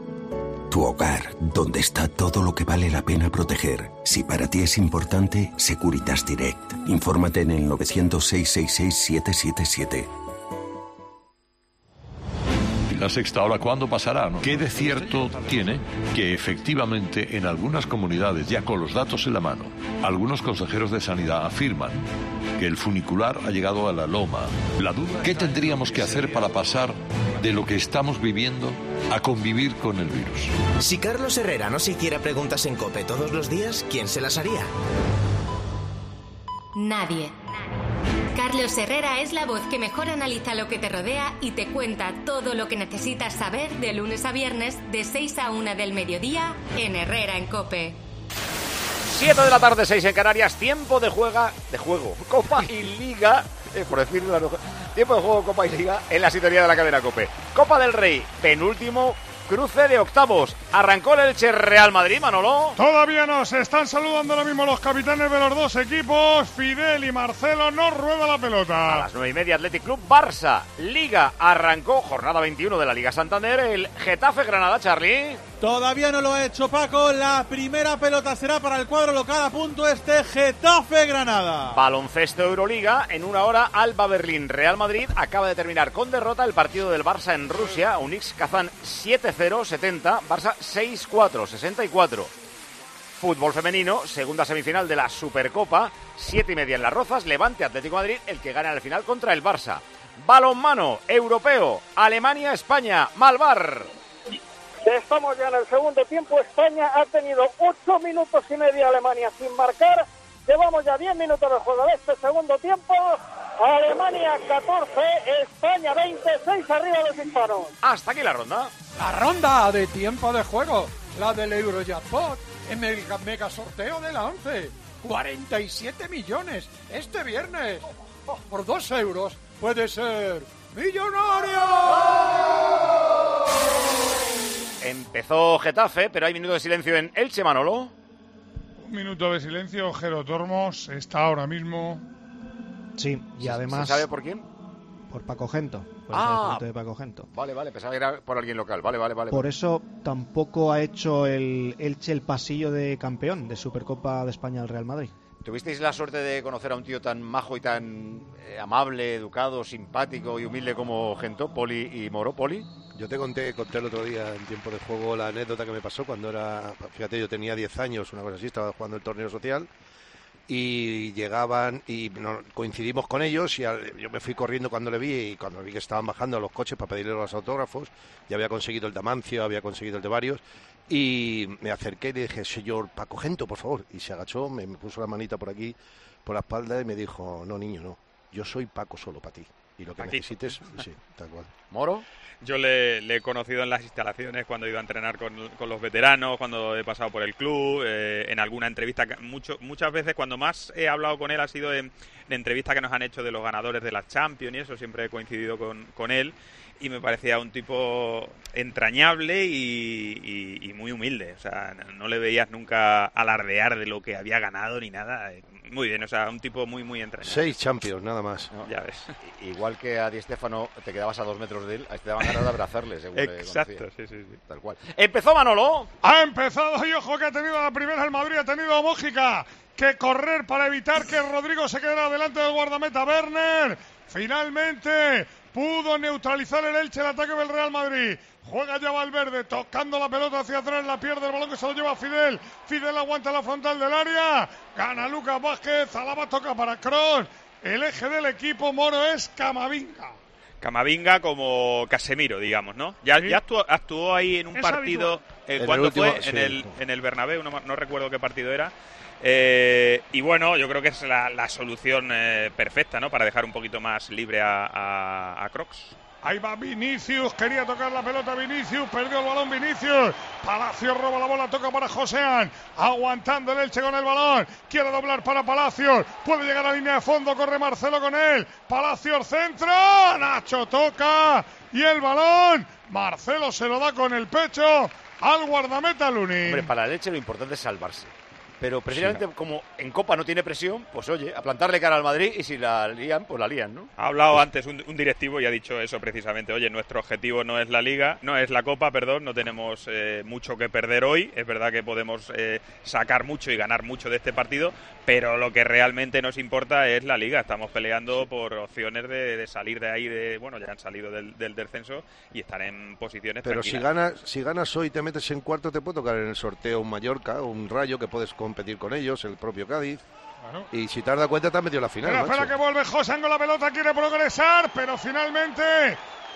Tu hogar, donde está todo lo que vale la pena proteger. Si para ti es importante, Securitas Direct. Infórmate en el nueve cero cero, seis seis seis, siete siete siete. La sexta ola, ¿cuándo pasará? ¿No? ¿Qué de cierto tiene que efectivamente en algunas comunidades, ya con los datos en la mano, algunos consejeros de sanidad afirman que el funicular ha llegado a la loma? La duda, ¿qué tendríamos que hacer para pasar de lo que estamos viviendo a convivir con el virus. Si Carlos Herrera no se hiciera preguntas en COPE todos los días, ¿quién se las haría? Nadie. Carlos Herrera es la voz que mejor analiza lo que te rodea y te cuenta todo lo que necesitas saber de lunes a viernes de seis a una del mediodía en Herrera en COPE. siete de la tarde, seis en Canarias, tiempo de juega, de juego, Copa y Liga, eh, por decirlo, tiempo de juego, Copa y Liga en la sintonía de la cadena COPE. Copa del Rey, penúltimo cruce de octavos. Arrancó el Elche Real Madrid, Manolo. Todavía no, se están saludando ahora mismo los capitanes de los dos equipos. Fidel y Marcelo, no rueda la pelota. A las nueve y media, Athletic Club Barça. Liga arrancó, jornada veintiuno de la Liga Santander, el Getafe Granada, Charlie. Todavía no lo ha hecho Paco, la primera pelota será para el cuadro local, a punto este Getafe Granada. Baloncesto Euroliga, en una hora Alba Berlín Real Madrid, acaba de terminar con derrota el partido del Barça en Rusia, Unix Kazán siete cero setenta, Barça seis cuatro sesenta y cuatro. Fútbol femenino, segunda semifinal de la Supercopa, siete y media en Las Rozas, Levante Atlético de Madrid, el que gana el final contra el Barça. Balonmano europeo, Alemania España, Malvar. Estamos ya en el segundo tiempo. España ha tenido ocho minutos y medio, Alemania sin marcar. Llevamos ya diez minutos de juego de este segundo tiempo. Alemania catorce, España veintiséis arriba los hispanos. Hasta aquí la ronda. La ronda de tiempo de juego, la del Eurojackpot, en el mega sorteo de la once. cuarenta y siete millones este viernes. Por dos euros puede ser millonario. Empezó Getafe, pero hay minuto de silencio en Elche, Manolo. Un minuto de silencio, Jero Tormos está ahora mismo. Sí, y además... ¿Se sabe por quién? Por Paco Gento. Por Ah, el de Paco Gento. Vale, vale, pensaba que era por alguien local. Vale, vale, vale. Por eso tampoco ha hecho el Elche el pasillo de campeón de Supercopa de España al Real Madrid. ¿Tuvisteis la suerte de conocer a un tío tan majo y tan eh, amable, educado, simpático y humilde como Gento, Poli y Moro? Poli. Yo te conté, conté el otro día en tiempo de juego la anécdota que me pasó cuando era, fíjate, yo tenía diez años, una cosa así, estaba jugando el torneo social y llegaban y no, coincidimos con ellos y al, yo me fui corriendo cuando le vi y cuando vi que estaban bajando a los coches para pedirle los autógrafos, ya había conseguido el de Amancio, había conseguido el de varios y me acerqué y le dije, señor Paco Gento, por favor, y se agachó, me, me puso la manita por aquí, por la espalda y me dijo, no niño, no, yo soy Paco solo para ti. Y lo que Aquí. necesites, sí, tal cual. ¿Moro? Yo le, le he conocido en las instalaciones cuando he ido a entrenar con, con los veteranos, cuando he pasado por el club, eh, en alguna entrevista. Mucho, muchas veces cuando más he hablado con él ha sido en, en entrevistas que nos han hecho de los ganadores de la Champions y eso, siempre he coincidido con, con él. Y me parecía un tipo entrañable y, y, y muy humilde. O sea, no le veías nunca alardear de lo que había ganado ni nada. Muy bien, o sea, un tipo muy, muy entrañable. Seis Champions, nada más. No, ya ves. Igual que a Di Stéfano te quedabas a dos metros de él, te daban ganas de abrazarle, seguro. Exacto, sí, sí, sí. Tal cual. ¡Empezó Manolo! Ha empezado y ojo que ha tenido la primera el Madrid, ha tenido Mójica que correr para evitar que Rodrigo se quedara delante del guardameta Werner. Finalmente pudo neutralizar el Elche el ataque del Real Madrid. Juega ya Valverde, tocando la pelota hacia atrás, la pierde el balón que se lo lleva Fidel. Fidel aguanta la frontal del área. Gana Lucas Vázquez, Alaba toca para Kroos. El eje del equipo Moro es Camavinga. Camavinga como Casemiro, digamos, ¿no? Ya, Sí. ya actuó, actuó ahí en un Es partido. habitual. Eh, En ¿Cuándo el último, fue? sí. En el, en el Bernabéu, no, no recuerdo qué partido era. Eh, y bueno, yo creo que es la, la solución eh, perfecta, ¿no? Para dejar un poquito más libre a, a, a Kroos. Ahí va Vinicius, quería tocar la pelota Vinicius, perdió el balón Vinicius. Palacio roba la bola, toca para Josean, aguantando el Elche con el balón. Quiere doblar para Palacios, puede llegar a la línea de fondo, corre Marcelo con él. Palacios centro, Nacho toca y el balón. Marcelo se lo da con el pecho al guardameta Lunin. Hombre, para el Elche lo importante es salvarse. Pero precisamente sí, como en Copa no tiene presión, pues oye, a plantarle cara al Madrid y si la lían, pues la lían, ¿no? Ha hablado antes un, un directivo y ha dicho eso precisamente. Oye, nuestro objetivo no es la Liga, no es la Copa, perdón, no tenemos eh, mucho que perder hoy. Es verdad que podemos eh, sacar mucho y ganar mucho de este partido, pero lo que realmente nos importa es la Liga. Estamos peleando por opciones de, de salir de ahí, de bueno, ya han salido del, del descenso y estar en posiciones Pero si tranquilas. ganas, si ganas hoy y te metes en cuarto, te puede tocar en el sorteo un Mallorca, un Rayo que puedes competir con ellos, el propio Cádiz. Claro. Y si te has dado cuenta, te has metido la final. Espera, espera macho. que vuelve Josean con la pelota, quiere progresar, pero finalmente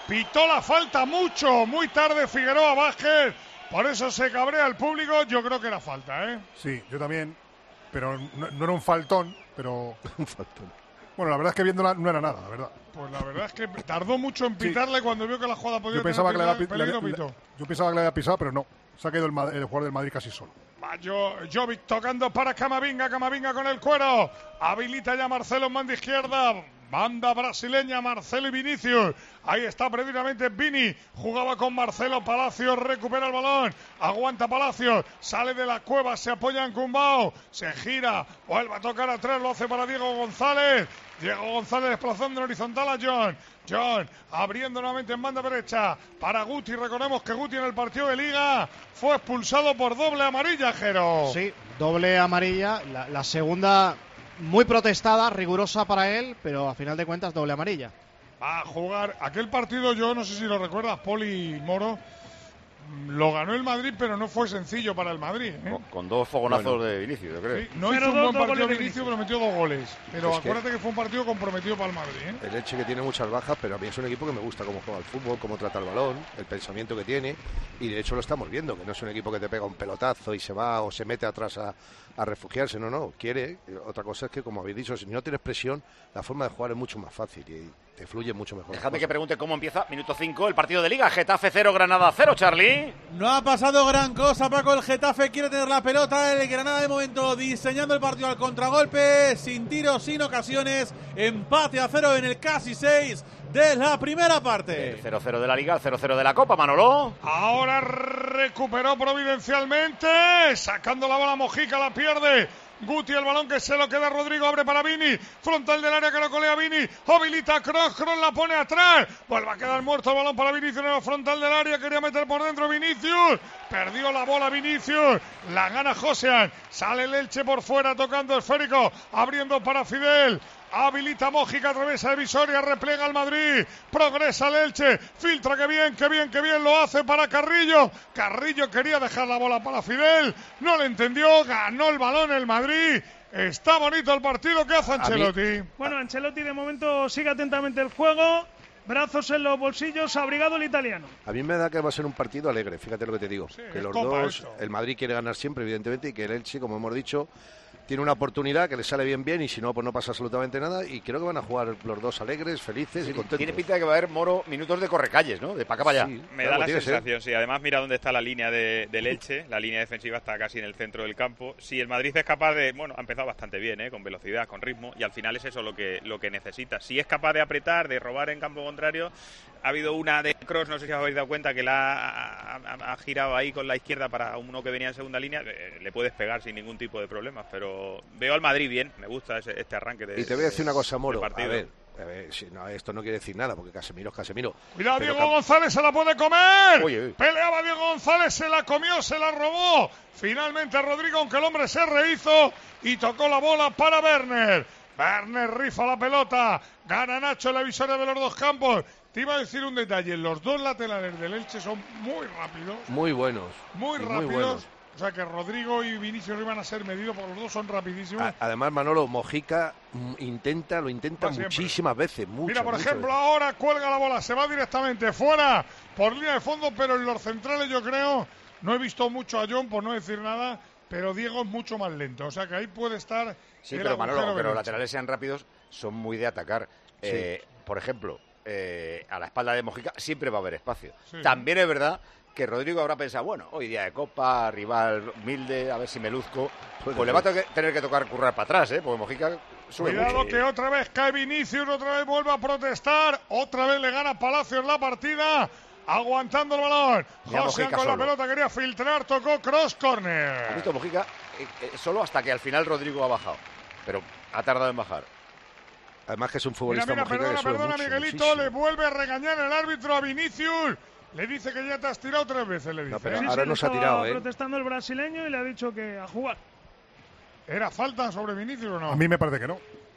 pitó la falta mucho, muy tarde Figueroa Vázquez, por eso se cabrea el público, yo creo que era falta, ¿eh? Sí, yo también, pero no, no era un faltón, pero... un faltón. Bueno, la verdad es que viéndola no era nada, la verdad. Pues la verdad es que tardó mucho en pitarle sí. cuando vio que la jugada podía yo pensaba tener que le había, peligro, le, yo pensaba que le había pisado, pero no. Se ha quedado el, el jugador del Madrid casi solo. Yo, Jovic tocando para Camavinga, Camavinga con el cuero. Habilita ya Marcelo en banda izquierda. Banda brasileña, Marcelo y Vinicius. Ahí está previamente Vini. Jugaba con Marcelo. Palacios recupera el balón. Aguanta Palacios. Sale de la cueva. Se apoya en Cumbao. Se gira. Vuelve a tocar atrás. Lo hace para Diego González. Diego González desplazando en horizontal a John. John abriendo nuevamente en banda derecha para Guti. Recordemos que Guti en el partido de Liga fue expulsado por doble amarilla, Jero. Sí, doble amarilla. La, la segunda muy protestada, rigurosa para él, pero a final de cuentas doble amarilla. Va a jugar aquel partido, yo no sé si lo recuerdas, Poli Moro. Lo ganó el Madrid, pero no fue sencillo para el Madrid, ¿eh? Con, con dos fogonazos bueno. de Vinicius, yo creo. Sí, no hizo un buen partido de Vinicius, pero metió dos goles. Pero es acuérdate que... que fue un partido comprometido para el Madrid, ¿eh? El Elche que tiene muchas bajas, pero a mí es un equipo que me gusta cómo juega el fútbol, cómo trata el balón, el pensamiento que tiene. Y de hecho lo estamos viendo, que no es un equipo que te pega un pelotazo y se va o se mete atrás a, a refugiarse. No, no, quiere. Otra cosa es que, como habéis dicho, si no tienes presión, la forma de jugar es mucho más fácil y te fluye mucho mejor. Déjame que pregunte cómo empieza. Minuto cinco, el partido de Liga. Getafe cero, Granada cero, Charlie. No ha pasado gran cosa, Paco. El Getafe quiere tener la pelota. El Granada de momento diseñando el partido al contragolpe. Sin tiros, sin ocasiones. Empate a cero en el casi seis de la primera parte. cero cero de la Liga, cero cero de la Copa, Manolo. Ahora recuperó providencialmente. Sacando la bola Mojica, la pierde. Guti, el balón que se lo queda Rodrigo, abre para Vini, frontal del área que lo colea Vini, habilita Kroos, Kroos la pone atrás, vuelve a quedar muerto el balón para Vinicius en la frontal del área, quería meter por dentro Vinicius, perdió la bola Vinicius, la gana Josean, sale el Elche por fuera tocando esférico, abriendo para Fidel. Habilita Mójica, atraviesa Visoria, replega al Madrid, progresa el Elche, filtra, que bien, que bien, que bien lo hace para Carrillo. Carrillo quería dejar la bola para Fidel, no le entendió, ganó el balón el Madrid. Está bonito el partido, ¿qué hace Ancelotti? Bueno, Ancelotti de momento sigue atentamente el juego, brazos en los bolsillos, abrigado el italiano. A mí me da que va a ser un partido alegre, fíjate lo que te digo, sí, que los dos, esto. El Madrid quiere ganar siempre, evidentemente, y que el Elche, como hemos dicho, tiene una oportunidad que le sale bien bien y si no, pues no pasa absolutamente nada y creo que van a jugar los dos alegres, felices sí, y contentos. Tiene pinta de que va a haber, Moro, minutos de correcalles, ¿no? De para acá para allá. Sí, me da la sensación, sí. Además, mira dónde está la línea de, del Elche. La línea defensiva está casi en el centro del campo. Si el Madrid es capaz de... Bueno, ha empezado bastante bien, ¿eh? Con velocidad, con ritmo y al final es eso lo que, lo que necesita. Si es capaz de apretar, de robar en campo contrario... Ha habido una de Kroos, no sé si os habéis dado cuenta, que la ha, ha, ha girado ahí con la izquierda para uno que venía en segunda línea. Eh, le puedes pegar sin ningún tipo de problemas, pero veo al Madrid bien. Me gusta ese, este arranque de Y te voy a decir una cosa, Moro. A ver, a ver si no, esto no quiere decir nada, porque Casemiro es Casemiro. Cuidado, Diego Cap... González se la puede comer. Oye, oye. Peleaba Diego González, se la comió, se la robó. Finalmente Rodrigo, aunque el hombre se rehizo y tocó la bola para Werner. Werner rifa la pelota. Gana Nacho en la visoria de los dos campos. Te iba a decir un detalle, los dos laterales del Elche son muy rápidos. Muy buenos. Muy rápidos. Muy buenos. O sea que Rodrigo y Vinicius iban a ser medidos porque los dos son rapidísimos. A, además, Manolo, Mojica intenta, lo intenta Va muchísimas veces. Muchas, Mira, por ejemplo, veces. ahora cuelga la bola, se va directamente fuera por línea de fondo, pero en los centrales yo creo, no he visto mucho a John por no decir nada, pero Diego es mucho más lento. O sea que ahí puede estar... Sí, pero Manolo, pero los laterales sean rápidos, son muy de atacar. Sí. Eh, por ejemplo... Eh, a la espalda de Mojica siempre va a haber espacio. Sí. También es verdad que Rodrigo habrá pensado, bueno, hoy día de Copa, rival humilde, a ver si me luzco. Pues, pues le va a tener que tocar currar para atrás, ¿eh? Porque Mojica sube Cuidado mucho. Que otra vez cae Vinicius, otra vez vuelve a protestar, otra vez le gana Palacios la partida, aguantando el balón. José con solo. La pelota quería filtrar, tocó cross corner. Ha visto Mojica eh, eh, solo hasta que al final Rodrigo ha bajado, pero ha tardado en bajar. Además que es un futbolista mira, mira, Mojica perdona, que perdona, mucho, Miguelito, muchísimo. Le vuelve a regañar el árbitro a Vinicius. Le dice que ya te has tirado tres veces, le dice. No, pero sí, ahora sí, no se ha tirado, ¿eh? Protestando el brasileño y le ha dicho que a jugar. ¿Era falta sobre Vinicius o no? A mí me parece que no.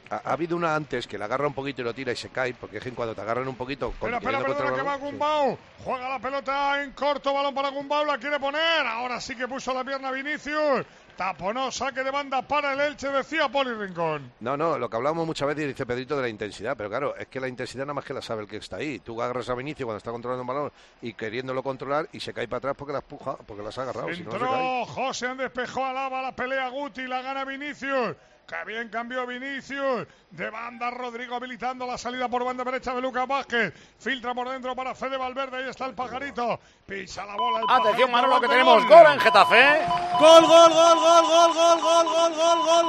Ha, ha habido una antes que la agarra un poquito y lo tira y se cae, porque es que cuando te agarran un poquito... Espera, espera, espera, que va Gumbau. Sí. Juega la pelota en corto, balón para Gumbau, la quiere poner. Ahora sí que puso la pierna Vinicius. Taponó, saque de banda para el Elche, decía Poli Rincón. No, no, lo que hablamos muchas veces, dice Pedrito, de la intensidad, pero claro, es que la intensidad nada más que la sabe el que está ahí. Tú agarras a Vinicius cuando está controlando un balón y queriéndolo controlar y se cae para atrás porque la empuja, porque las ha agarrado. Entró, si no, no se cae. José despejó a Lava, la pelea Guti, la gana Vinicius. Que bien cambió Vinicius. De banda Rodrigo habilitando la salida por banda derecha de Lucas Vázquez. Filtra por dentro para Fede Valverde. Ahí está el pajarito. Pisa la bola. El Atención, Manolo, que tenemos gol en Getafe. Gol, gol, gol, gol, gol, gol, gol, gol, gol, gol,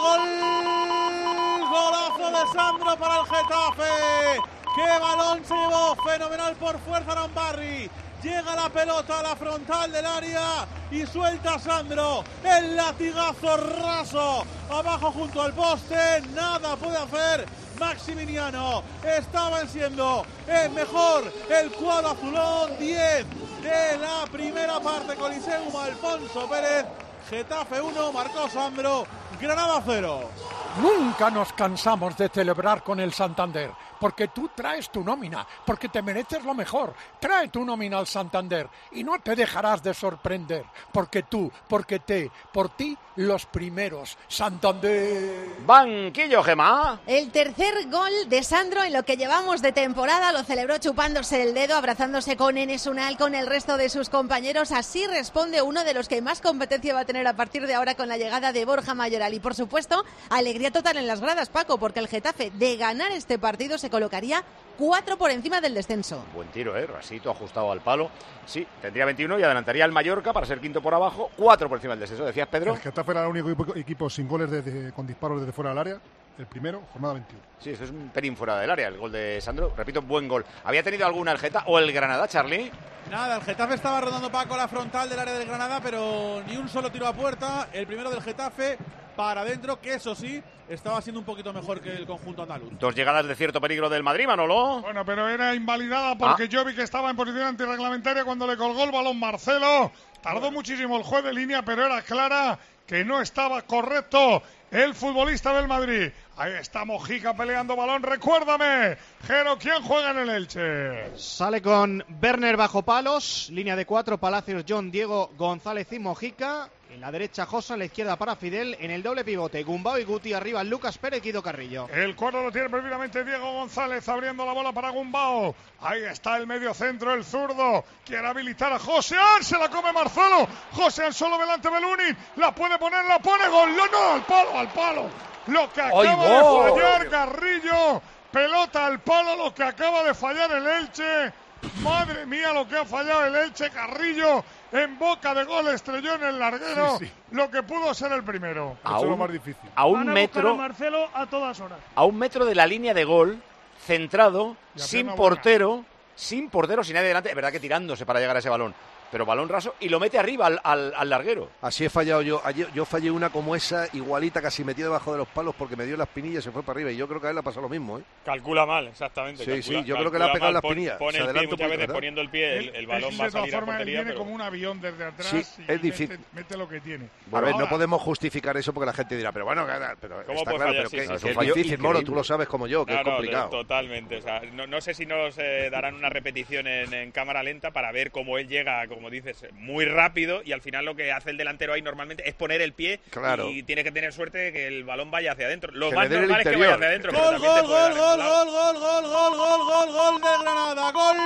gol. Golazo de Sandro para el Getafe. ¡Qué balón se llevó! Fenomenal por fuerza Rambarri. Llega la pelota a la frontal del área y suelta Sandro. El latigazo raso abajo junto al poste. Nada puede hacer Maximiliano. Estaban siendo el mejor el cuadro azulón. diez de la primera parte. Coliseum, Alfonso Pérez. Getafe uno, marcó Sandro. Granada cero. Nunca nos cansamos de celebrar con el Santander, porque tú traes tu nómina, porque te mereces lo mejor. Trae tu nómina al Santander y no te dejarás de sorprender, porque tú, porque te, por ti, los primeros. Santander. Banquillo, Gemma. El tercer gol de Sandro en lo que llevamos de temporada lo celebró chupándose el dedo, abrazándose con Enes Unal, con el resto de sus compañeros. Así responde uno de los que más competencia va a tener a partir de ahora con la llegada de Borja Mayoral. Y por supuesto, alegría total en las gradas, Paco, porque el Getafe, de ganar este partido, se colocaría cuatro por encima del descenso. Buen tiro, ¿eh? Rasito ajustado al palo. Sí, tendría veintiuno y adelantaría al Mallorca para ser quinto por abajo, cuatro por encima del descenso, decías, Pedro. El Getafe era el único equipo, equipo sin goles desde, con disparos desde fuera del área. El primero, jornada veintiuno. Sí, esto es un pelín fuera del área, el gol de Sandro. Repito, buen gol. ¿Había tenido alguna el Getafe o el Granada, Charlie? Nada, el Getafe estaba rodando Paco la frontal del área del Granada, pero ni un solo tiro a puerta. El primero del Getafe para adentro, que eso sí, estaba siendo un poquito mejor que el conjunto andaluz. Dos llegadas de cierto peligro del Madrid, Manolo. Bueno, pero era invalidada porque ah. yo vi que estaba en posición antirreglamentaria cuando le colgó el balón Marcelo. Tardó bueno. muchísimo el juez de línea, pero era clara que no estaba correcto el futbolista del Madrid. Ahí está Mojica peleando balón. Recuérdame, Jero, ¿quién juega en el Elche? Sale con Werner bajo palos, línea de cuatro, Palacios, John, Diego, González y Mojica. En la derecha Josa, en la izquierda para Fidel, en el doble pivote Gumbau y Guti, arriba Lucas Pérez y Guido Carrillo. El cuadro lo tiene previamente Diego González abriendo la bola para Gumbau. Ahí está el medio centro, el zurdo. Quiere habilitar a Josean, se la come Marcelo. Josean solo delante de Lunin, la puede poner, la pone, gol. No, no, al palo, al palo. Lo que acaba ¡Ay, de gol! fallar Carrillo. Pelota al palo, lo que acaba de fallar el Elche. Madre mía, lo que ha fallado el Elche. Carrillo en boca de gol estrelló en el larguero, sí, sí. lo que pudo ser el primero. A un, lo más difícil. A un Van a metro, a Marcelo a todas horas. A un metro de la línea de gol, centrado, sin portero, buena. sin portero, sin nadie delante. Es verdad que tirándose para llegar a ese balón. Pero balón raso y lo mete arriba al, al, al larguero. Así he fallado yo. Ayer, yo fallé una como esa, igualita, casi metida debajo de los palos porque me dio la espinilla y se fue para arriba. Y yo creo que a él le ha pasado lo mismo, ¿eh? Calcula mal, exactamente. Sí, calcula, sí, yo creo que le ha pegado la espinilla. Pone el pie muchas veces poniendo el pie, el, el balón él, va a salir forma, a portería. Él viene pero... como un avión desde atrás sí, y es difícil. Mete, mete lo que tiene. Bueno, a ver, no podemos justificar eso porque la gente dirá, pero bueno, pero está claro, pero que, sí, que es difícil, Moro, tú lo sabes como yo, que no, es complicado. No, totalmente. O sea, no, no sé si nos eh, darán una repetición en, en cámara lenta para ver cómo él llega, como dices, muy rápido y al final lo que hace el delantero ahí normalmente es poner el pie claro. y tiene que tener suerte de que el balón vaya hacia adentro. Lo que más normal es que vaya hacia adentro. Gol, gol, gol, gol, gol, gol, gol, gol, gol, gol, gol de Granada. Gol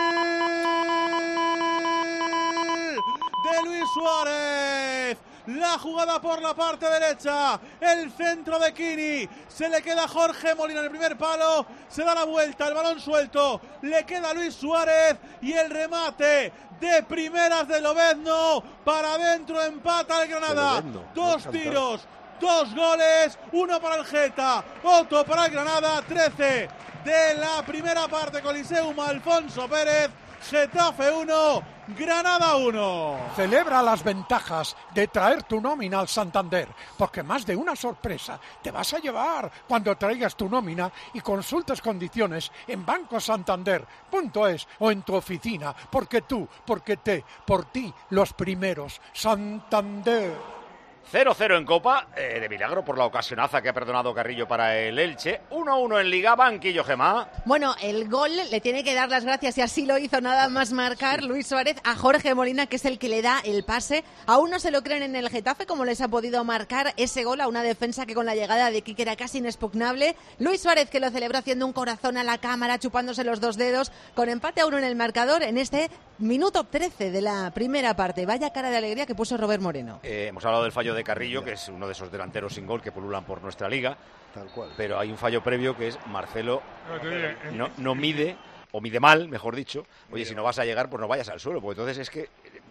de Luis Suárez. La jugada por la parte derecha, el centro de Kini, se le queda a Jorge Molina en el primer palo, se da la vuelta, el balón suelto, le queda a Luis Suárez y el remate de primeras de Lobezno, para adentro empata el Granada, dos tiros, dos goles, uno para el Geta, otro para el Granada, trece de la primera parte, Coliseum, Alfonso Pérez. Getafe uno, Granada uno. Celebra las ventajas de traer tu nómina al Santander, porque más de una sorpresa te vas a llevar cuando traigas tu nómina y consultes condiciones en banco santander punto es o en tu oficina, porque tú, porque te, por ti, los primeros. Santander. cero cero en Copa, eh, de milagro por la ocasionaza que ha perdonado Carrillo para el Elche. uno uno en Liga, banquillo, Gemma. Bueno, el gol le tiene que dar las gracias, y así lo hizo nada más marcar sí. Luis Suárez, a Jorge Molina, que es el que le da el pase. Aún no se lo creen en el Getafe, como les ha podido marcar ese gol a una defensa que con la llegada de Quique era casi inexpugnable. Luis Suárez, que lo celebró haciendo un corazón a la cámara, chupándose los dos dedos, con empate a uno en el marcador en este minuto trece de la primera parte. Vaya cara de alegría que puso Robert Moreno. Eh, hemos hablado del fallo de Carrillo, que es uno de esos delanteros sin gol que pululan por nuestra liga. Tal cual. Pero hay un fallo previo que es Marcelo no, no mide, o mide mal, mejor dicho. Oye, si no vas a llegar, pues no vayas al suelo, porque entonces es que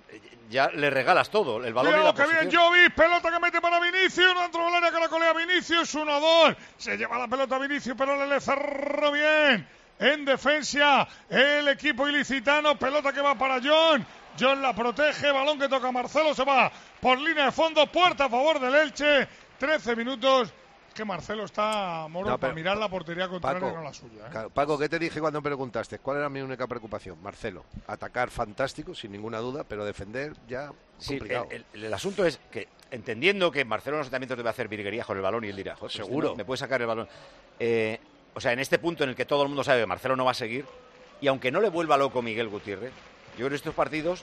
ya le regalas todo, el balón. Cuidado, y la que posición. bien Jovic, pelota que mete para Vinicius, dentro del área que la colea Vinicius, uno dos, se lleva la pelota Vinicius, pero le, le cerró bien en defensa el equipo ilicitano, pelota que va para John, John la protege, balón que toca Marcelo, se va por línea de fondo, puerta a favor del Elche, trece minutos. Que Marcelo está moro no, para mirar la portería contraria, Paco, no la suya. ¿eh? Paco, ¿qué te dije cuando preguntaste? ¿Cuál era mi única preocupación? Marcelo, atacar fantástico, sin ninguna duda, pero defender ya sí, complicado. El, el, el asunto es que, entendiendo que Marcelo en los entrenamientos debe hacer virguerías con el balón y él dirá, joder, seguro, me puede sacar el balón. Eh, o sea, en este punto en el que todo el mundo sabe que Marcelo no va a seguir, y aunque no le vuelva loco Miguel Gutiérrez, yo creo que estos partidos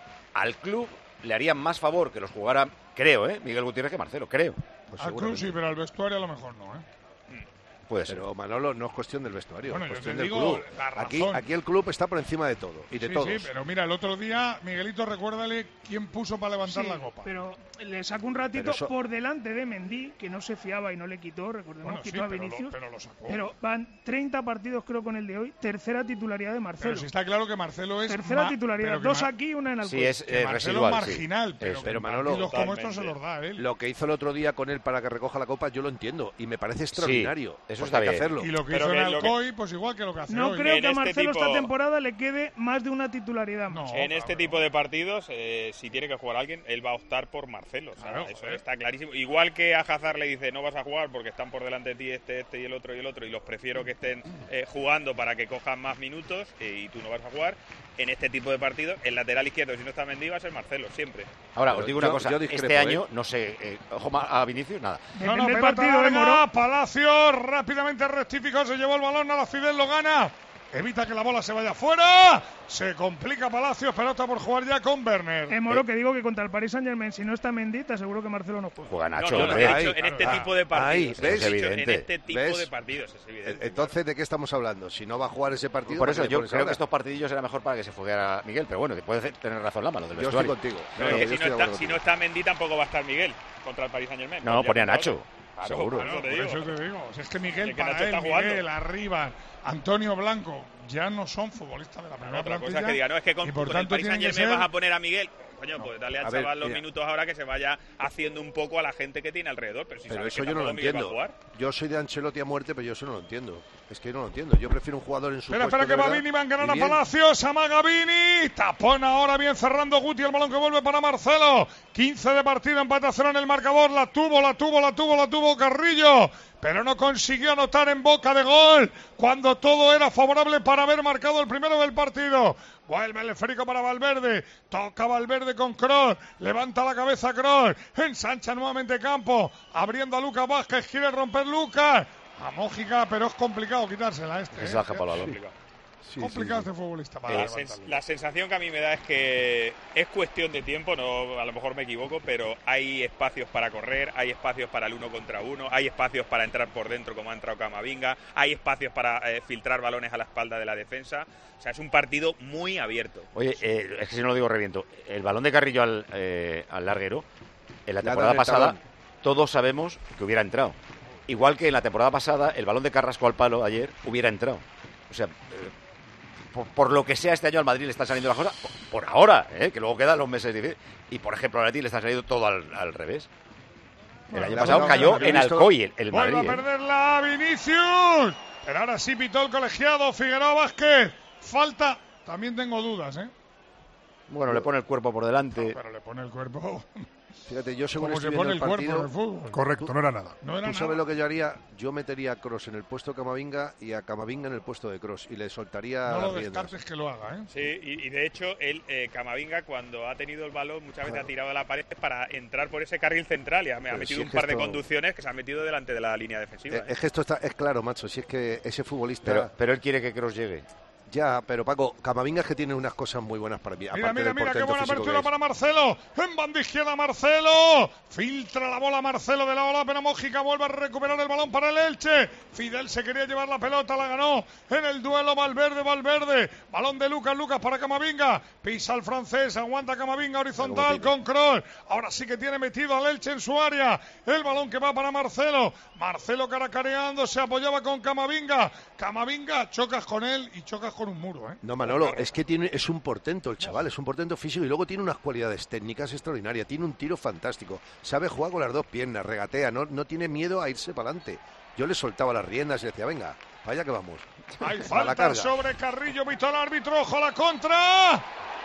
al club le harían más favor que los jugara, creo, ¿eh? Miguel Gutiérrez que Marcelo, creo. Pues al club sí, pero al vestuario a lo mejor no, ¿eh? Puede ser. Pero Manolo, no es cuestión del vestuario, bueno, es cuestión yo te del digo club. La razón. Aquí, aquí el club está por encima de todo y de sí, todos. Sí, pero mira, el otro día, Miguelito, recuérdale quién puso para levantar sí, la copa. Pero le sacó un ratito eso... por delante de Mendy, que no se fiaba y no le quitó, recordemos, bueno, quitó sí, a Vinicius. Pero lo, pero lo sacó. Pero van treinta partidos, creo, con el de hoy, tercera titularidad de Marcelo. Pero sí está claro que Marcelo es... Tercera titularidad, dos Mar... aquí, una en Alcoy. Sí, es eh, Marcelo residual, marginal, sí. pero, pero Manolo, los como estos se los da él. Lo que hizo el otro día con él para que recoja la copa, yo lo entiendo y me parece extraordinario. Sí, eso pues está hay bien. que hacerlo. Y lo que pero hizo que en que... Alcoy, pues igual que lo que hace No hoy. creo en que a este Marcelo tipo... esta temporada le quede más de una titularidad más. No, en claro, este tipo de partidos, eh, si tiene que jugar alguien, él va a optar por Marcelo. O sea, claro, eso joder. está clarísimo. Igual que a Hazard le dice, no vas a jugar porque están por delante de ti este, este y el otro y el otro, y los prefiero que estén eh, jugando para que cojan más minutos eh, y tú no vas a jugar. En este tipo de partidos, el lateral izquierdo, si no está Mendy, va a ser Marcelo, siempre. Ahora, Pero os digo una yo, cosa, yo discrepo, este año, ¿eh? no sé, eh, ojo a Vinicius, nada. No, no, del pelota partido de larga, Morón. Palacio rápidamente rectificó, se llevó el balón, a la Fidel lo gana. Evita que la bola se vaya fuera. Se complica Palacios, pelota por jugar ya con Werner. Eh, Moro, eh. que digo que contra el Paris Saint-Germain, si no está Mendy, te aseguro que Marcelo no juega. Juega Nacho, no, no, hombre. no, dicho, Ahí, en este ah, tipo de partidos. ahí, ¿ves? Es evidente. En este tipo ¿ves? de partidos, es evidente. Entonces, ¿de qué estamos hablando? Si no va a jugar ese partido... Por eso yo creo ahora? que estos partidillos era mejor para que se fogueara Miguel, pero bueno, que puede tener razón Lama, lo del Yo estoy vestuario. contigo. Pero No, que yo si, estoy no de está, acuerdo si no contigo. está Mendy, tampoco va a estar Miguel contra el Paris Saint-Germain. No, Ya ponía contra Nacho. otro. Claro, Seguro. claro, te Por digo. eso te digo, si es que Miguel, Es que para Nacho él, está jugando. Miguel, arriba, Antonio Blanco, ya no son futbolistas de la primera Otra plantilla. cosa que diga, no, es que con, y por con tanto el Paris tienen que Saint-Germain ser... vas a poner a Miguel. Coño, pues dale al A ver, chaval los mira. minutos ahora que se vaya haciendo un poco a la gente que tiene alrededor. Pero, si Pero sabes eso que yo no lo tampoco Miguel va a entiendo. jugar. Yo soy de Ancelotti a muerte, pero yo eso no lo entiendo. Es que yo no lo entiendo. Yo prefiero un jugador en su Espera, puesto espera, que de va verdad, Vini, va a enganar y a bien. Palacios, amaga Vini, tapón ahora bien cerrando Guti, el balón que vuelve para Marcelo, quince de partida, empate a cero en el marcador, la tuvo, la tuvo, la tuvo, la tuvo Carrillo, pero no consiguió anotar en boca de gol, cuando todo era favorable para haber marcado el primero del partido. Vuelve el esférico para Valverde, toca Valverde con Kroos, levanta la cabeza Kroos, ensancha nuevamente campo, abriendo a Lucas Vázquez, quiere romper Lucas, a Mójica, pero es complicado quitársela este. Es ¿eh? la japa al balón. Sí, complicado sí, sí. este futbolista. Eh, Para la, levantarlo. sens- la sensación que a mí me da es que es cuestión de tiempo, no, a lo mejor me equivoco, pero hay espacios para correr, hay espacios para el uno contra uno, hay espacios para entrar por dentro como ha entrado Camavinga, hay espacios para eh, filtrar balones a la espalda de la defensa. O sea, es un partido muy abierto. Oye, eh, es que si no lo digo reviento. El balón de Carrillo al, eh, al larguero, en la Le ha temporada dado el pasada, talón. todos sabemos que hubiera entrado. Igual que en la temporada pasada, el balón de Carrasco al palo ayer hubiera entrado. O sea, eh, por, por lo que sea, este año al Madrid le está saliendo la cosa, por, por ahora, ¿eh? Que luego quedan los meses difíciles. Y por ejemplo, al Atleti le está saliendo todo al, al revés. El Bueno, año la pasado buena cayó gana, en he visto- Alcoy el, el Vuelve Madrid. a ¿eh? perderla Vinicius. Pero ahora sí pitó el colegiado Figueroa Vázquez. Falta. También tengo dudas, ¿eh? Bueno, le pone el cuerpo por delante. Pero le pone el cuerpo. Fíjate, yo según Como estoy se viendo pone el el cuerpo partido... en el fútbol. Correcto, no era nada. No era ¿Tú sabes nada. lo que yo haría? Yo metería a Kroos en el puesto de Camavinga y a Camavinga en el puesto de Kroos y le soltaría No lo las riendas. descartes que lo haga, ¿eh? Sí, y, y de hecho, él, eh, Camavinga, cuando ha tenido el balón, muchas veces Claro. ha tirado a la pared para entrar por ese carril central y ha, ha Pero metido si un es que par de esto- conducciones que se han metido delante de la línea defensiva. Eh, ¿eh? Es que esto está, es claro, macho, si es que ese futbolista... Pero, pero él quiere que Kroos llegue. Ya, pero Paco, Camavinga es que tiene unas cosas muy buenas para mí. Mira, aparte mira, del mira, qué portento buena físico apertura que es. para Marcelo. En banda izquierda Marcelo. Filtra la bola Marcelo de la ola, pero Mójica vuelve a recuperar el balón para el Elche. Fidel se quería llevar la pelota, la ganó en el duelo Valverde, Valverde. Balón de Lucas, Lucas para Camavinga. Pisa el francés, aguanta Camavinga horizontal con Kroos. Ahora sí que tiene metido al Elche en su área. El balón que va para Marcelo. Marcelo caracareando, se apoyaba con Camavinga. Camavinga, chocas con él y chocas con un muro, ¿eh? No, Manolo, es que tiene, es un portento el chaval, es un portento físico y luego tiene unas cualidades técnicas extraordinarias, tiene un tiro fantástico, sabe jugar con las dos piernas, regatea, no, no tiene miedo a irse para adelante. Yo le soltaba las riendas y decía, venga, vaya que vamos. Hay A la falta carga. sobre Carrillo, Víctor el árbitro, ojo la contra.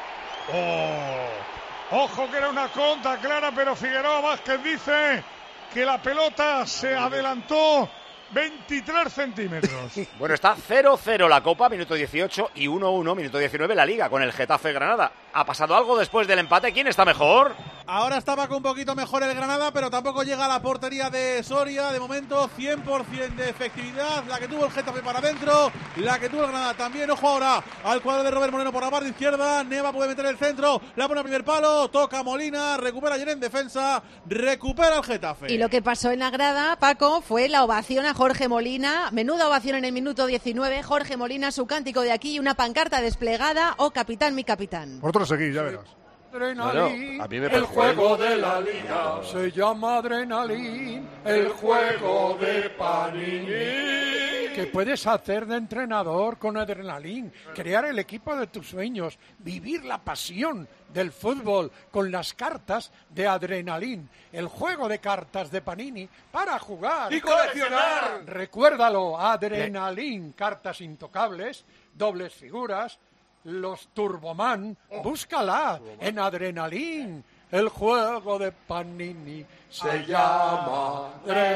Oh, ojo que era una contra clara, pero Figueroa Vázquez dice que la pelota se adelantó veintitrés centímetros. Bueno, está cero cero la Copa, minuto dieciocho, y uno uno, minuto diecinueve la Liga, con el Getafe Granada. ¿Ha pasado algo después del empate? ¿Quién está mejor? Ahora estaba con un poquito mejor el Granada, pero tampoco llega a la portería de Soria. De momento, cien por ciento de efectividad. La que tuvo el Getafe para adentro, la que tuvo el Granada también. Ojo ahora al cuadro de Robert Moreno por la parte izquierda. Neva puede meter el centro, la pone a primer palo, toca Molina, recupera ayer en defensa, recupera el Getafe. Y lo que pasó en la grada, Paco, fue la ovación a Jorge Molina. Menuda ovación en el minuto diecinueve. Jorge Molina, su cántico de aquí y una pancarta desplegada. Oh, capitán, mi capitán. Vosotros seguís, ya verás. Adrenalín, No, no, a mí me el parece- juego de la liga se llama Adrenalín, el juego de Panini. ¿Qué puedes hacer de entrenador con Adrenalín? Crear el equipo de tus sueños, vivir la pasión del fútbol con las cartas de Adrenalín, el juego de cartas de Panini para jugar ¡Y coleccionar! Recuérdalo, Adrenalín, cartas intocables, dobles figuras, los Turboman, búscala en Adrenalín. El juego de Panini se llama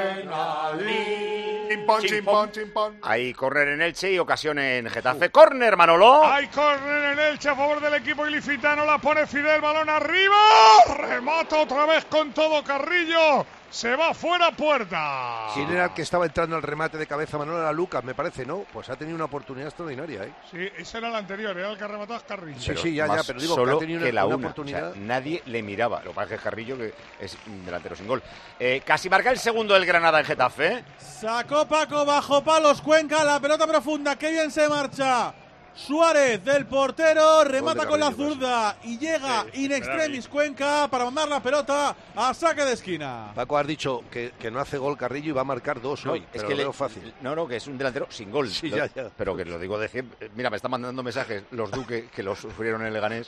Adrenalín. Chimpón, chimpón, chimpón. Hay córner en Elche y ocasión en Getafe. ¡Córner, Manolo! Hay córner en Elche a favor del equipo ilicitano, la pone Fidel, balón arriba, remata otra vez con todo Carrillo, se va fuera puerta. ¿Quién era el que estaba entrando al remate de cabeza? Manolo, era Lucas, me parece, ¿no? Pues ha tenido una oportunidad extraordinaria, ¿eh? Sí, ese era el anterior, era el que remató a Carrillo. Sí, sí, ya, ya, Más pero digo solo que ha tenido que una, la una una. oportunidad. O sea, nadie le miraba. Lo que pasa es que Carrillo, que es un delantero sin gol. Eh, casi marca el segundo del Granada en Getafe. ¿eh? Sacó Paco bajo palos Cuenca, la pelota profunda, qué bien se marcha. Suárez del portero, remata con la Carrillo, zurda y llega in extremis Cuenca para mandar la pelota a saque de esquina. Paco, has dicho que, que no hace gol Carrillo y va a marcar dos No, hoy, es pero que lo le- veo fácil. No, no, que es un delantero sin gol. Sí, Lo- ya, ya. Pero que lo digo de siempre. Mira, me están mandando mensajes los Duque que los sufrieron en el Leganés.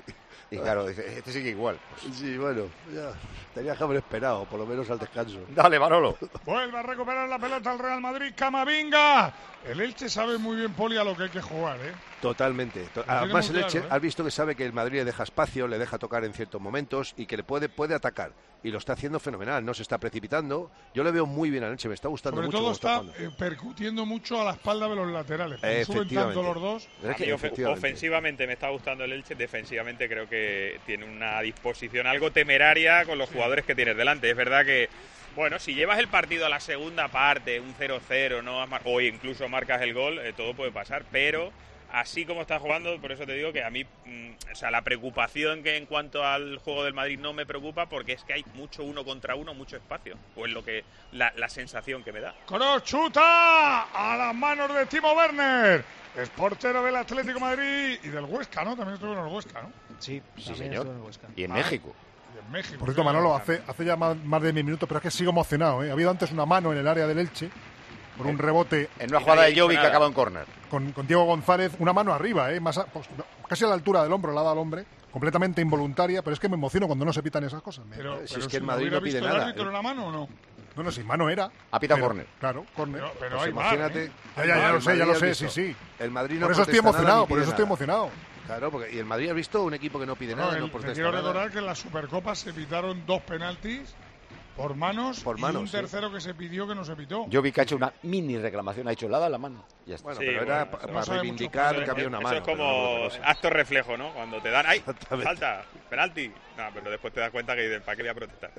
Y claro, dice, este sigue igual. Sí, bueno, ya tenía que haber esperado, por lo menos al descanso. Dale, Manolo. Vuelve a recuperar la pelota al Real Madrid, Camavinga. El Elche sabe muy bien, Poli, a lo que hay que jugar, ¿eh? Totalmente. To- tiene Además, muy el Elche, claro, ¿eh? has visto que sabe que el Madrid le deja espacio, le deja tocar en ciertos momentos y que le puede, puede atacar. Y lo está haciendo fenomenal, no se está precipitando. Yo le veo muy bien al Elche, me está gustando Sobre mucho todo cómo está está jugando. eh, percutiendo mucho a la espalda de los laterales. Como suben Efectivamente. tanto los dos. Es A que mí ofe- efectivamente. ofensivamente me está gustando el Elche, defensivamente creo que tiene una disposición algo temeraria con los jugadores que tienes delante. Es verdad que, bueno, si llevas el partido a la segunda parte, un cero cero, ¿no? Has mar- o incluso marcas el gol, eh, todo puede pasar, pero así como está jugando, por eso te digo que a mí, mm, o sea, la preocupación que en cuanto al juego del Madrid no me preocupa porque es que hay mucho uno contra uno, mucho espacio, o es lo que la, la sensación que me da. Kroos chuta a las manos de Timo Werner. Es portero del Atlético de Madrid y del Huesca, ¿no? También estuvo en el Huesca, ¿no? Sí, Sí, también señor. estuvo en Huesca. Y en Ah. México. Y en México. Por cierto, Manolo, hace, hace ya más, más de mil minutos, pero es que sigo emocionado, ¿eh? Ha habido antes una mano en el área del Elche por un rebote En una jugada de dicho Jovic que nada. acaba en córner. con, con Diego González, una mano arriba, ¿eh? Más a- pues, casi a la altura del hombro, la da al hombre, completamente involuntaria, pero es que me emociono cuando no se pitan esas cosas. Me- Pero, Si pero es que el si Madrid hubiera no pide visto nada, el árbitro ¿eh? en la mano o no? No, no, si mano era. Ha pitado pero- córner. Claro, córner. Pero, pero Pues hay imagínate. VAR, ¿eh? Ya, ya, ya El lo sé, ya Madrid lo has sé, visto. sí, sí. El Madrid no Por eso estoy protesta nada emocionado, ni por pide eso estoy nada. emocionado. Claro, porque y el Madrid ha visto un equipo que no pide no, nada, el, no protesta quiero nada. recordar que en la Supercopa se pitaron dos penaltis por manos, por manos y un sí. tercero que se pidió que no se pitó. Yo vi que ha hecho una mini reclamación, ha hecho la da la mano. Ya está. Bueno, Sí, pero bueno, era eso para no sabe reivindicar mucho, que había una Eso mano. es como pero no, no sé. acto reflejo, ¿no? Cuando te dan, ¡ay! Exactamente. Falta, penalti. No, pero después te das cuenta que dices, ¿para qué voy a protestar?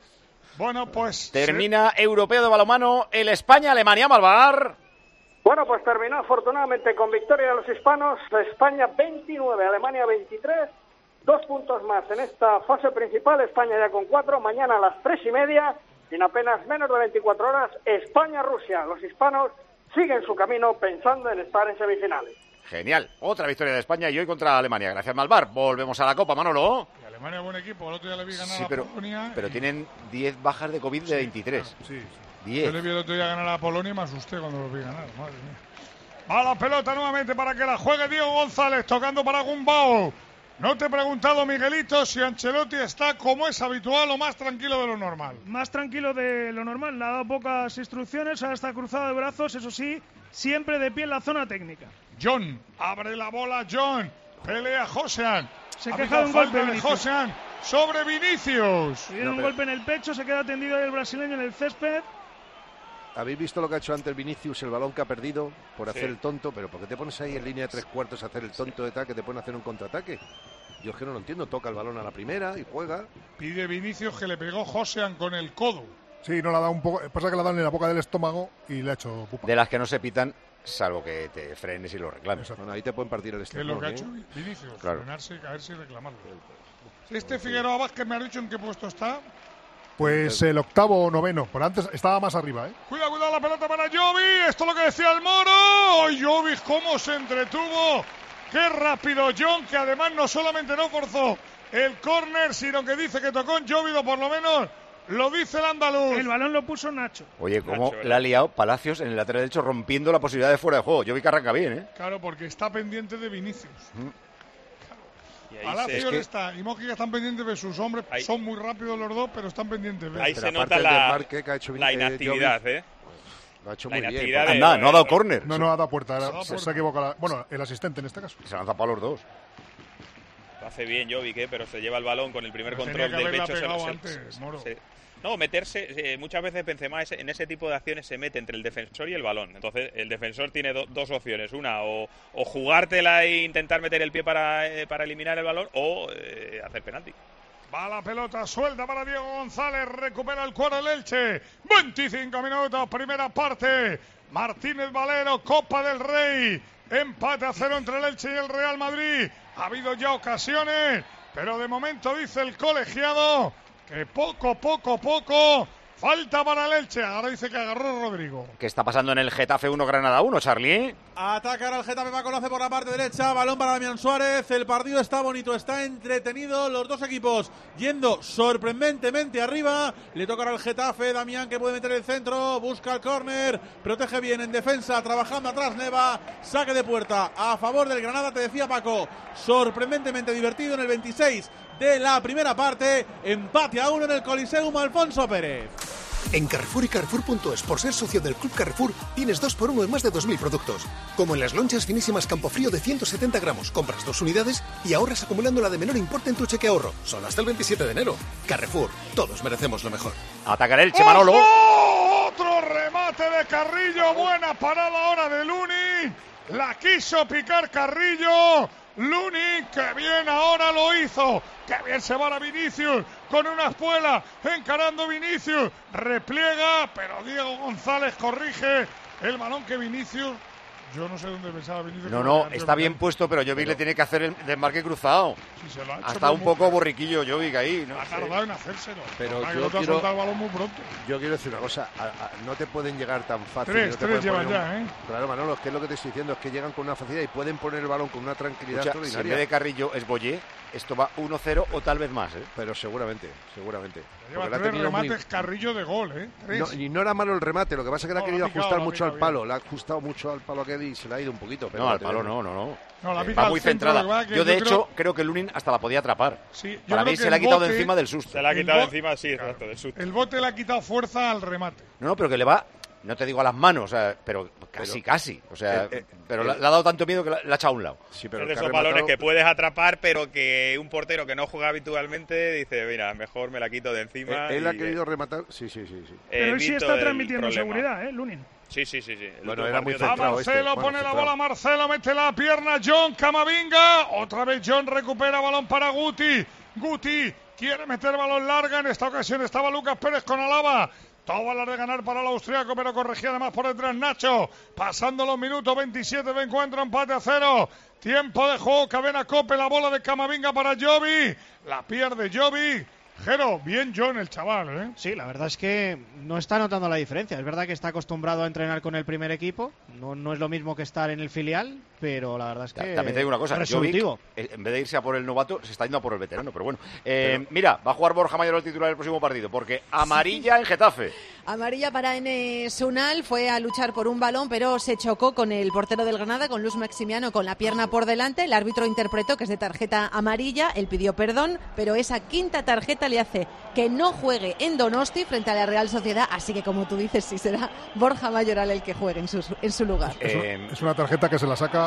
Bueno, pues... Termina Europeo de Balonmano, el España-Alemania, Malvar. Bueno, pues terminó afortunadamente con victoria de los hispanos. España veintinueve, Alemania veintitrés. Dos puntos más en esta fase principal. España ya con cuatro. Mañana a las tres y media, en apenas menos de veinticuatro horas, España-Rusia. Los hispanos siguen su camino pensando en estar en semifinales. Genial. Otra victoria de España y hoy contra Alemania. Gracias, Malvar. Volvemos a la Copa, Manolo. Y Alemania es buen equipo. El otro día le vi ganar Sí, a pero, Polonia. pero y... tienen diez bajas de COVID de veintitrés. Claro, sí, sí. diez. Yo le vi el otro día ganar a Polonia y me asusté cuando lo vi ganar. Madre mía. Va la pelota nuevamente para que la juegue Diego González, tocando para Gumbau. No te he preguntado, Miguelito, si Ancelotti está, como es habitual, o más tranquilo de lo normal. Más tranquilo de lo normal, le ha dado pocas instrucciones, ahora está cruzado de brazos, eso sí, siempre de pie en la zona técnica. John, abre la bola John, pelea Josean. Se Ha queja de un habido golpe, falta de Vinicius. Josean sobre Vinicius. Le dieron un golpe en el pecho, se queda tendido ahí el brasileño en el césped. ¿Habéis visto lo que ha hecho antes Vinicius, el balón que ha perdido por Sí. hacer el tonto? Pero ¿por qué te pones ahí en línea de tres cuartos a hacer el tonto de tal que te pueden hacer un contraataque? Yo es que no lo entiendo. Toca el balón a la primera y juega. Pide Vinicius que le pegó Josean con el codo. Sí, no le ha dado un poco. Pasa que le ha dado en la boca del estómago y le ha hecho pupa. De las que no se pitan, salvo que te frenes y lo reclames. Bueno, ahí te pueden partir el Que es lo esternón. que ha ¿eh? hecho Vinicius, Claro. frenarse, caerse y reclamarlo. Este Figueroa Vázquez, ¿me ha dicho en qué puesto está? Pues el octavo o noveno. Por antes estaba más arriba, ¿eh? Cuidado, cuidado, la pelota para Jovic. Esto es lo que decía el Moro. ¡Oh, Jovic, cómo se entretuvo! ¡Qué rápido John! Que además no solamente no forzó el córner, sino que dice que tocó en Jovic, o por lo menos lo dice el andaluz. El balón lo puso Nacho. Oye, cómo Nacho, la ha liado Palacios en el lateral derecho rompiendo la posibilidad de fuera de juego. Yo vi que arranca bien, ¿eh? Claro, porque está pendiente de Vinicius. Y ahí Palacios se, está y Mójica están pendientes de sus hombres. Ahí- Son muy rápidos los dos, pero están pendientes de él. ahí Pero se aparte nota el la, desmarque que ha hecho Vin- la eh, inactividad, Jovic. ¿eh? Lo ha hecho La muy bien. inactividad porque- de- Anda, no ha dado córner. No, no ha dado puerta. Se ha dado Se, puerta. se ha equivocado. Bueno, el asistente en este caso. Se han zapado los dos. Lo hace bien Jovic, ¿eh? Pero se lleva el balón con el primer Pero control tenía que del haberla pecho. se lo- pegado se- antes, Moro. se- No, meterse, eh, muchas veces Benzema ese- en ese tipo de acciones se mete entre el defensor y el balón. Entonces el defensor tiene do- dos opciones. Una, o, o jugártela e intentar meter el pie para, eh, para eliminar el balón, o eh, hacer penalti. Va la pelota suelta para Diego González. Recupera el cuero el Elche. veinticinco minutos, primera parte. Martínez Valero, Copa del Rey. Empate a cero entre el Elche y el Real Madrid. Ha habido ya ocasiones, pero de momento dice el colegiado que poco, poco, poco falta para el Elche. Ahora dice que agarró Rodrigo. ¿Qué está pasando en el Getafe uno Granada uno, Charlie? Ataca ahora el Getafe, va a conocer por la parte derecha, balón para Damián Suárez, el partido está bonito, está entretenido, los dos equipos yendo sorprendentemente arriba, le toca ahora al Getafe, Damián que puede meter el centro, busca el córner, protege bien en defensa, trabajando atrás Neva, saque de puerta a favor del Granada, te decía Paco, sorprendentemente divertido en el veintiséis de la primera parte, empate a uno en el Coliseum Alfonso Pérez. En Carrefour y Carrefour punto es, por ser socio del Club Carrefour, tienes dos por uno en más de dos mil productos. Como en las lonchas finísimas Campofrío de ciento setenta gramos. Compras dos unidades y ahorras acumulando la de menor importe en tu cheque ahorro. Solo hasta el veintisiete de enero. Carrefour, todos merecemos lo mejor. Ataca el Elche, Manolo. ¡Oh! Otro remate de Carrillo. Buena parada ahora de Luni. La quiso picar Carrillo. Luni, que bien ahora lo hizo. Que bien se va a Vinicius con una espuela encarando Vinicius. Repliega, pero Diego González corrige el balón que Vinicius. Yo no sé dónde pensaba Vinicius. No, no, está bien puesto, pero Jovic le tiene que hacer el desmarque cruzado. Sí, se lo ha hecho, Ha estado pero un muy- poco borriquillo Jovic ahí. No Ha sé. tardado en hacérselo. Pero Ah, que yo no te ha quiero- soltado el balón muy pronto. Yo quiero decir una cosa, a- a- no te pueden llegar tan fácil. Tres, no te tres pueden llevan poner ya, un- ¿eh? Claro, Manolo, es que es lo que te estoy diciendo, es que llegan con una facilidad y pueden poner el balón con una tranquilidad Escucha, si en extraordinaria. vez de Carrillo es Boyé, esto va uno cero o tal vez más, ¿eh? Pero seguramente, seguramente. Lleva Porque la ha tres tenido muy- remates Carrillo de gol, ¿eh? Tres. No, y no era malo el remate, lo que pasa es que le ha No, querido la ha picado, ajustar la ha mucho al picado palo, le ha ajustado mucho al palo aquel y se le ha ido un poquito. Pero No, al te- palo no, no, no. No, la Eh, pica va al muy centro, centrada. ¿verdad? Que Yo, de yo hecho, creo- creo que Lunin hasta la podía atrapar. Sí, yo Para creo mí que se le ha el quitado de bote- encima del susto. Se la ha El quitado bo- encima, sí, exacto, del susto. El bote le ha quitado fuerza al remate. No, no, pero que le va no te digo a las manos, o sea, pero casi, pero, casi. O sea, eh, eh, pero eh, le, le ha dado tanto miedo que la, la ha echado a un lado. Sí, pero es de esos balones que puedes atrapar, pero que un portero que no juega habitualmente dice, mira, mejor me la quito de encima. Eh, él y, ha querido rematar, sí, sí, sí. sí. Pero él sí está transmitiendo seguridad, ¿eh, Lunin? Sí, sí, sí. sí. Bueno, era muy centrado. A Marcelo este. pone bueno, la bola, Marcelo mete la pierna, John Camavinga. Otra vez John recupera balón para Guti. Guti quiere meter balón larga. En esta ocasión estaba Lucas Pérez con Alaba. Todo la de ganar para el austriaco, pero corregía además por detrás Nacho. Pasando los minutos veintisiete de encuentro, empate a cero. Tiempo de juego, Cadena Cope, la bola de Camavinga para Jovi. La pierde Jovi. Jero, bien John el chaval, ¿eh? Sí, la verdad es que no está notando la diferencia. Es verdad que está acostumbrado a entrenar con el primer equipo. No, no es lo mismo que estar en el filial, pero la verdad es que también te digo una cosa, resolutivo. Jovic, en vez de irse a por el novato, se está yendo a por el veterano, pero bueno. Eh, pero... Mira, va a jugar Borja Mayoral el titular del próximo partido, porque amarilla en Getafe. Amarilla para Enes Unal, fue a luchar por un balón, pero se chocó con el portero del Granada, con Luis Maximiano, con la pierna por delante. El árbitro interpretó que es de tarjeta amarilla, él pidió perdón, pero esa quinta tarjeta le hace que no juegue en Donosti frente a la Real Sociedad, así que como tú dices, sí será Borja Mayoral el que juegue en su, en su lugar. Es, una, es una tarjeta que se la saca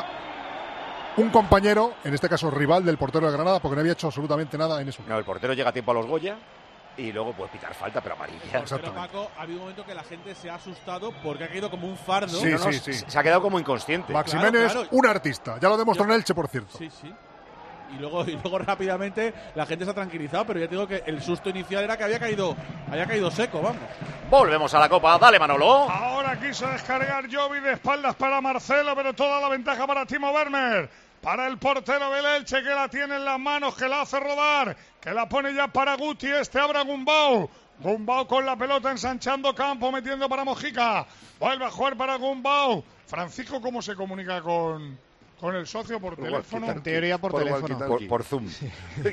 un compañero, en este caso rival del portero de Granada, porque no había hecho absolutamente nada en eso. No, el portero llega a tiempo a los Goya y luego puede pitar falta, pero amarilla. Pero Paco, ha habido un momento que la gente se ha asustado porque ha caído como un fardo. Sí, no, no, sí, sí. Se ha quedado como inconsciente. Maximénez claro, claro. es un artista, ya lo demostró en Elche, por cierto. Sí, sí. Y luego, y luego rápidamente la gente se ha tranquilizado, pero ya te digo que el susto inicial era que había caído, había caído seco, vamos. Volvemos a la Copa, dale Manolo. Ahora quiso descargar Jovi de espaldas para Marcelo, pero toda la ventaja para Timo Werner. Para el portero del Elche, que la tiene en las manos, que la hace rodar, que la pone ya para Guti, este abra Gumbau. Gumbau con la pelota ensanchando campo, metiendo para Mojica. Vuelve a jugar para Gumbau. Francisco, ¿cómo se comunica con, con el socio? ¿Por teléfono? En teoría por, por teléfono. Por, por Zoom. ¿Cómo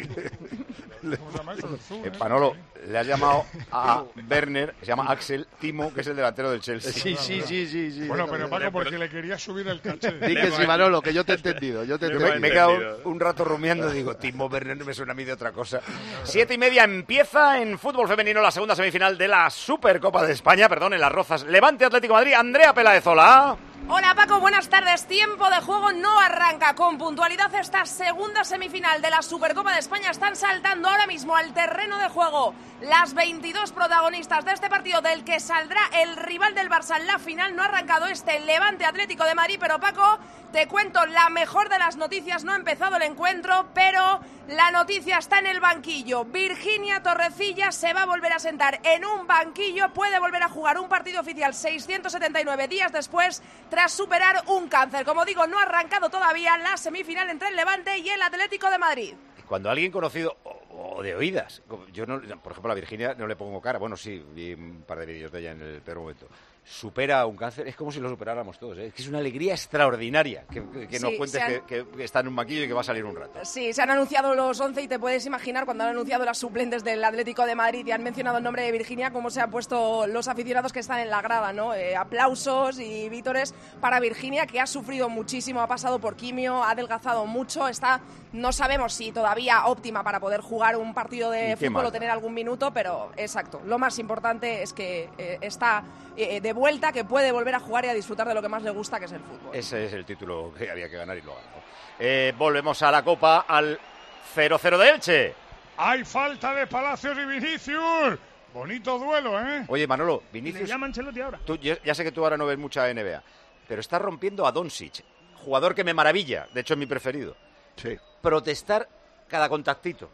se llama eso? El Zoom, eh, Manolo, le has llamado a Werner, se llama Axel Timo, que es el delantero del Chelsea. Sí, sí, sí, sí. sí bueno, pero Paco, porque le quería subir el caché. Di que sí, Manolo, que yo te he entendido. Yo te he entendido. Me, me he quedado un, un rato rumiando y digo, Timo Werner no me suena a mí de otra cosa. Siete y media empieza en fútbol femenino la segunda semifinal de la Supercopa de España, perdón, en Las Rozas. Levante Atlético de Madrid, Andrea Peláez, hola. Hola Paco, buenas tardes. Tiempo de juego no arranca con puntualidad esta segunda semifinal de la Supercopa de España. Están saltando ahora mismo al terreno de juego las veintidós protagonistas de este partido, del que saldrá el rival del Barça en la final. No ha arrancado este Levante Atlético de Madrid, pero Paco, te cuento la mejor de las noticias. No ha empezado el encuentro, pero la noticia está en el banquillo. Virginia Torrecilla se va a volver a sentar en un banquillo, puede volver a jugar un partido oficial seiscientos setenta y nueve días después, tras superar un cáncer. Como digo, no ha arrancado todavía la semifinal entre el Levante y el Atlético de Madrid. Cuando alguien conocido o, o de oídas, yo no, por ejemplo a Virginia no le pongo cara, bueno sí, vi un par de vídeos de ella en el peor momento, supera un cáncer, es como si lo superáramos todos, ¿eh? Es que es una alegría extraordinaria que, que, que sí, nos cuentes han... que, que está en un banquillo y que va a salir un rato. Sí, se han anunciado los once y te puedes imaginar cuando han anunciado las suplentes del Atlético de Madrid y han mencionado el nombre de Virginia, cómo se han puesto los aficionados que están en la grada, ¿no? Eh, aplausos y vítores para Virginia, que ha sufrido muchísimo, ha pasado por quimio, ha adelgazado mucho, está, no sabemos si todavía óptima para poder jugar un partido de fútbol o tener algún minuto, pero exacto, lo más importante es que eh, está eh, de vuelta, que puede volver a jugar y a disfrutar de lo que más le gusta, que es el fútbol. Ese es el título que había que ganar y lo ha ganado. Eh, volvemos a la Copa, al cero cero de Elche. Hay falta de Palacios y Vinicius. Bonito duelo, ¿eh? Oye, Manolo, Vinicius... Le llama Ancelotti ahora. Tú, ya, ya sé que tú ahora no ves mucha N B A, pero está rompiendo a Doncic, jugador que me maravilla, de hecho es mi preferido. Sí. Protestar cada contactito.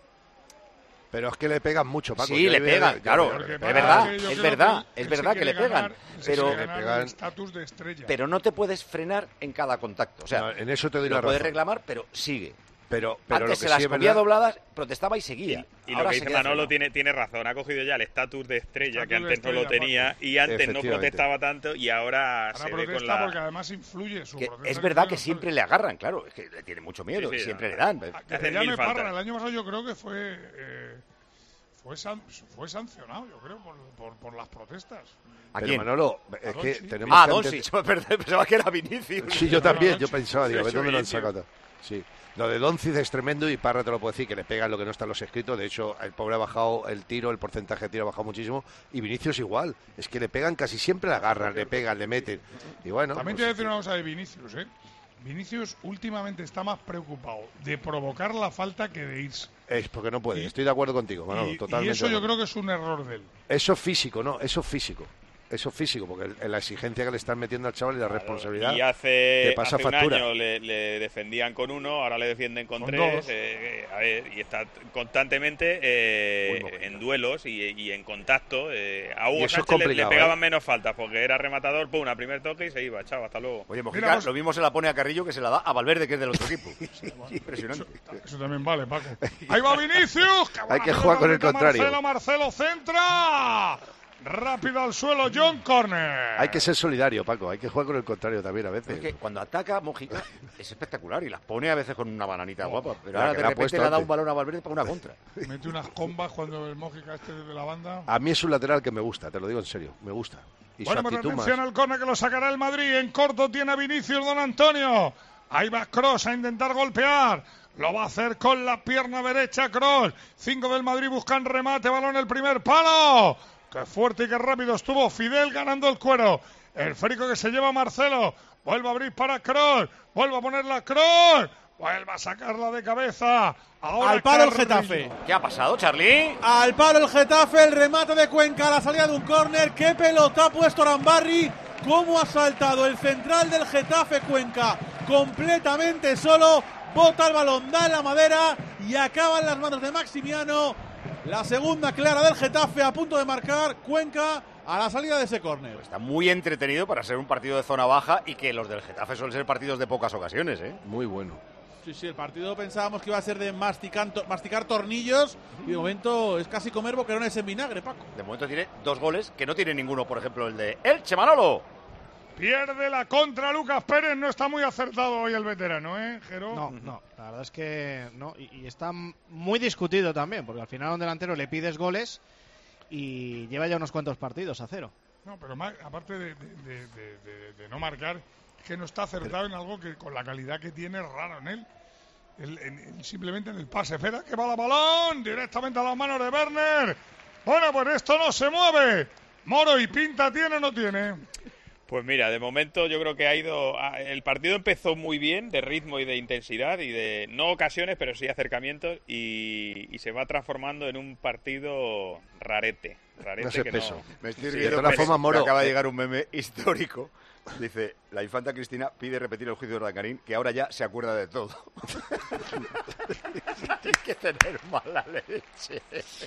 Pero es que le pegan mucho, Paco. Sí, le pegan, yo, claro, yo, yo, es verdad, es verdad, es verdad que le pegan, pero, le pegan estatus de estrella. Pero no te puedes frenar en cada contacto, o sea, no, en eso te doy lo la puedes razón. reclamar, pero sigue. Pero, pero antes lo que se las sí comía verdad... dobladas, protestaba y seguía. Y, y lo que dice Manolo tiene, tiene razón, ha cogido ya el estatus de estrella, que antes estrella, no lo tenía, y antes no protestaba tanto, y ahora, ahora se ve con la... porque además influye su que Es verdad que siempre le agarran, claro, es que le tiene mucho miedo, sí, sí, siempre no. le dan. A, que llame Parra, el año pasado yo creo que fue... Eh, Fue, san, fue sancionado, yo creo, por, por, por las protestas. ¿A quién? Manolo, es que tenemos ah, que Doncic, entender... pensaba que era Vinicius. Sí, yo también, yo pensaba, digo, ¿de dónde lo han sacado? Sí. Lo de Doncic es tremendo y Parra te lo puedo decir, que le pega lo que no está en los escritos. De hecho, el pobre ha bajado el tiro, el porcentaje de tiro ha bajado muchísimo. Y Vinicius igual. Es que le pegan casi siempre, la agarran, le pegan, le meten. Y bueno. También pues, te voy a decir una cosa de Vinicius, ¿eh? Vinicius últimamente está más preocupado de provocar la falta que de irse. Es porque no puede. Estoy de acuerdo contigo, Manolo, y, totalmente. Y eso yo creo que es un error de él. Eso es físico, ¿no? Eso es físico. Eso es físico, porque la exigencia que le están metiendo al chaval y la claro, responsabilidad y hace, te pasa hace un factura. año le, le defendían con uno, ahora le defienden con, con tres, eh, a ver, y está constantemente eh, en duelos y, y en contacto. Eh, a Hugo Sánchez le, le pegaban ¿eh? menos faltas, porque era rematador, pum, a primer toque y se iba, chao, hasta luego. Oye, Mojica, Mira, lo mismo se la pone a Carrillo que se la da a Valverde, que es del otro equipo. Impresionante. Eso, eso también vale, Paco. Ahí va Vinicius. Hay que jugar con el contrario. Marcelo, Marcelo centra. Rápido al suelo, John Corner. Hay que ser solidario, Paco. Hay que jugar con el contrario también a veces. Es que cuando ataca Mojica es espectacular y las pone a veces con una bananita oh, guapa. Pero ahora de repente le da un balón a Valverde para una contra. Mete unas combas cuando el Mojica este desde la banda. A mí es un lateral que me gusta, te lo digo en serio. Me gusta. Y bueno, pero atención más... al córner que lo sacará el Madrid. En corto tiene a Vinicius, don Antonio. Ahí va Kroos a intentar golpear. Lo va a hacer con la pierna derecha Kroos. Cinco del Madrid buscan remate. Balón el primer palo. Qué fuerte y qué rápido estuvo Fidel ganando el cuero. El férico que se lleva Marcelo. Vuelve a abrir para Kroos. Vuelve a ponerla Kroos. Vuelve a sacarla de cabeza. Ahora al palo Carrillo. El Getafe. ¿Qué ha pasado, Charlie? Al palo el Getafe, el remate de Cuenca a la salida de un córner. ¡Qué pelota ha puesto Arambarri! ¿Cómo ha saltado el central del Getafe Cuenca? Completamente solo. Bota el balón, da en la madera y acaba en las manos de Maximiano. La segunda clara del Getafe, a punto de marcar Cuenca a la salida de ese córner. Pues está muy entretenido para ser un partido de zona baja y que los del Getafe suelen ser partidos de pocas ocasiones, ¿eh? Muy bueno. Sí, sí, el partido pensábamos que iba a ser de masticar, masticar tornillos y de momento es casi comer boquerones en vinagre, Paco. De momento tiene dos goles que no tiene ninguno, por ejemplo, el de Elche, Manolo. Pierde la contra Lucas Pérez, no está muy acertado hoy el veterano, ¿eh, Jero? No, no, la verdad es que no, y, y está muy discutido también, porque al final a un delantero le pides goles y lleva ya unos cuantos partidos a cero. No, pero más, aparte de, de, de, de, de, de no marcar, es que no está acertado en algo que con la calidad que tiene es raro en él. El, en, en, simplemente en el pase. Espera que va la balón directamente a las manos de Werner. Bueno, pues esto no se mueve. Moro, ¿y pinta tiene o no tiene? Pues mira, de momento yo creo que ha ido... El partido empezó muy bien, de ritmo y de intensidad, y de no ocasiones, pero sí acercamientos, y, y se va transformando en un partido rarete. rarete no sé que peso. No... Me estoy riendo, de todas formas, Moro, acaba de llegar un meme histórico. Dice, la infanta Cristina pide repetir el juicio de Urdangarín, que ahora ya se acuerda de todo. Hay que tener mala leche.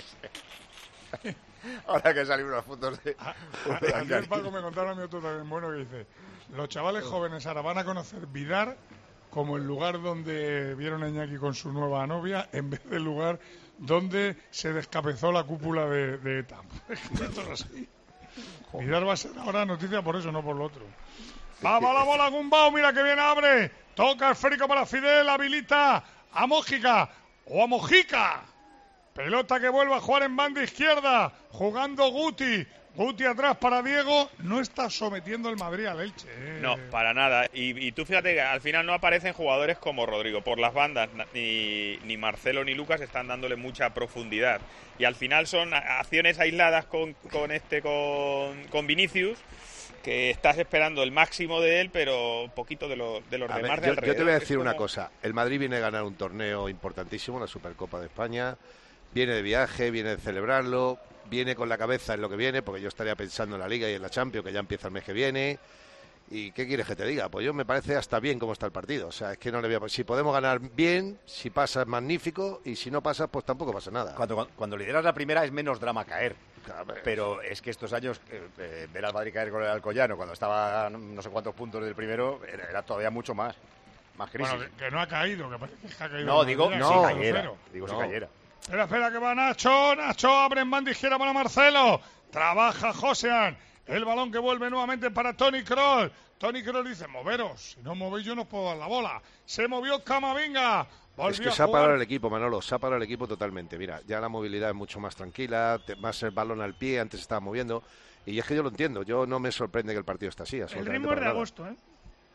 Ahora que salieron unas fotos de... Ayer, Paco, me contaron a mí otro también bueno que dice, los chavales jóvenes ahora van a conocer Vidar como el lugar donde vieron a Iñaki con su nueva novia, en vez del lugar donde se descabezó la cúpula de, de ETA. Esto es así. Vidar va a ser ahora noticia por eso, no por lo otro. Va, va la bola, Gumbau, mira que bien abre. Toca el férico para Fidel, habilita a Mojica o a Mojica. Pelota que vuelve a jugar en banda izquierda, jugando Guti. Guti atrás para Diego. No está sometiendo el Madrid al Elche. Eh. No, para nada. Y, y tú fíjate que al final no aparecen jugadores como Rodrigo. Por las bandas, ni, ni Marcelo ni Lucas están dándole mucha profundidad. Y al final son acciones aisladas con, con este, con, con Vinicius, que estás esperando el máximo de él, pero poquito de, lo, de los a demás ver, de yo, alrededor. yo te voy a decir como... una cosa. El Madrid viene a ganar un torneo importantísimo, la Supercopa de España. Viene de viaje, viene de celebrarlo, viene con la cabeza en lo que viene, porque yo estaría pensando en la Liga y en la Champions, que ya empieza el mes que viene. ¿Y qué quieres que te diga? Pues yo me parece hasta bien cómo está el partido. O sea, es que no le voy a... Si podemos ganar bien, si pasa es magnífico, y si no pasa, pues tampoco pasa nada. Cuando, cuando, cuando lideras la primera es menos drama caer. Pero es que estos años, eh, eh, ver al Madrid caer con el Alcoyano, cuando estaba no sé cuántos puntos del primero, era, era todavía mucho más. Más crisis. Bueno, que, que no ha caído, que parece que ha caído. No, digo, Madrid, no, si cayera. Cero. Digo, no. si cayera. Espera, espera, que va Nacho. Nacho abre en banda izquierda para Marcelo. Trabaja Josean. El balón que vuelve nuevamente para Toni Kroos. Toni Kroos dice, moveros. Si no movéis yo no os puedo dar la bola. Se movió Camavinga. Volvió es que se ha parado el equipo, Manolo. Se ha parado el equipo totalmente. Mira, ya la movilidad es mucho más tranquila. Más el balón al pie. Antes estaba moviendo. Y es que yo lo entiendo. Yo no me sorprende que el partido esté así. El ritmo es de agosto, ¿eh?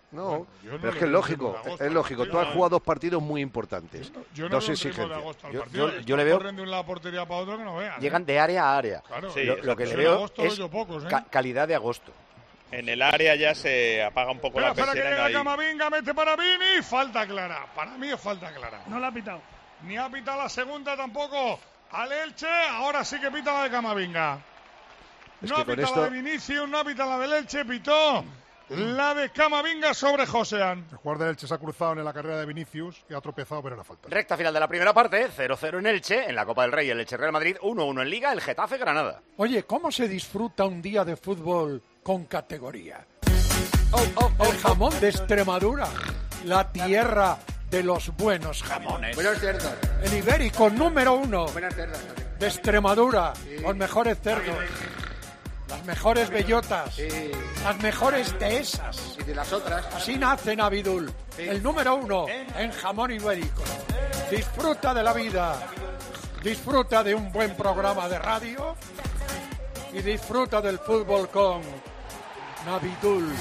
No, Bueno, yo no pero es le que es veo lógico, un ritmo de agosto es al lógico. partido, Tú has ¿eh? jugado dos partidos muy importantes. Yo no dos veo un ritmo de exigencias. agosto al Yo- partido. yo- Estos yo le veo- corren de un lado portería para otro que no vean. ¿eh? Llegan de área a área. Claro. Sí, lo, lo que Yo le en veo agosto es veo pocos, ¿eh? ca- calidad de agosto. En el área ya se apaga un poco Espera, la espera que persiana. y no llega hay- Camavinga, mete para Vini, falta clara. Para mí es falta clara. No la ha pitado. Ni ha pitado la segunda tampoco al Elche, ahora sí que pita la de Camavinga. Es No que ha con pitado esto- la de Vinicius, no ha pitado la del Elche, pitó la de Camavinga sobre Josean. El jugador del Elche se ha cruzado en la carrera de Vinicius y ha tropezado, pero era falta. Recta final de la primera parte, cero cero en Elche, en la Copa del Rey, el Elche Real Madrid, uno uno en Liga, el Getafe Granada. Oye, ¿cómo se disfruta un día de fútbol con categoría? Oh, oh, oh, el jamón de Extremadura, la tierra de los buenos jamones. Buenos cerdos. El ibérico número uno Buenas cerdas también. de Extremadura, Sí. los mejores cerdos, las mejores bellotas, Sí. las mejores dehesas. Y de las otras. Así nace Navidul, el número uno en jamón ibérico. Disfruta de la vida, disfruta de un buen programa de radio y disfruta del fútbol con Navidul.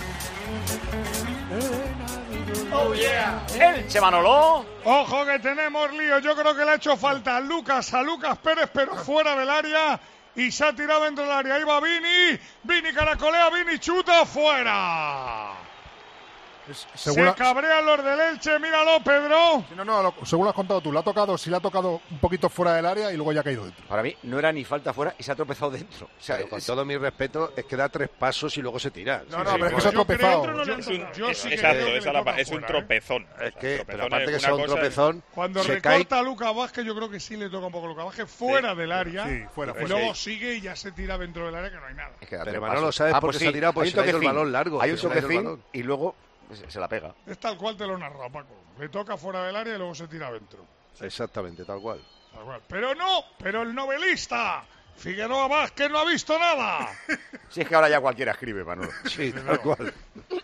Oh yeah. Elche Manolo. Ojo que tenemos lío, yo creo que le ha hecho falta a Lucas, a Lucas Pérez, pero fuera del área. Y se ha tirado dentro del área. Ahí va Vini. Vini caracolea, Vini chuta, fuera. según Se la- cabrean los del Elche, míralo, Pedro. Sí, no, no, lo- según lo has contado tú, le ha tocado, sí le ha tocado un poquito fuera del área y luego ya ha caído dentro. Para mí no era ni falta fuera y se ha tropezado dentro. O sea, Pero con es- todo mi respeto, es que da tres pasos y luego se tira. No, no, pero es que se ha tropezado. Yo- Es un, yo es- sí que exacto, creo que esa le la- toca es un fuera, ¿eh? tropezón. Es que, pero Tropezón aparte es que una sea un cosa- tropezón, Cuando se cae. recorta a Lucas Vázquez, yo creo que sí le toca un poco a Lucas Vázquez fuera del área. Sí, fuera, y fuera. luego Sí. sigue y ya se tira dentro del área que no hay nada. es que da Pero tres Manolo, pasos. ¿sabes Ah, por pues qué se ha sí, tirado? Pues hay se le ha ido el toquecín. balón largo, Hay que un se le ha ido el toquecín balón. y luego se, se la pega. Es tal cual te lo he narrado, Paco. Le toca fuera del área y luego se tira dentro. Exactamente, tal cual. Tal cual. Pero no, pero el novelista Figueroa Vázquez no ha visto nada. Si es que ahora ya cualquiera escribe, Manolo. Sí, tal cual.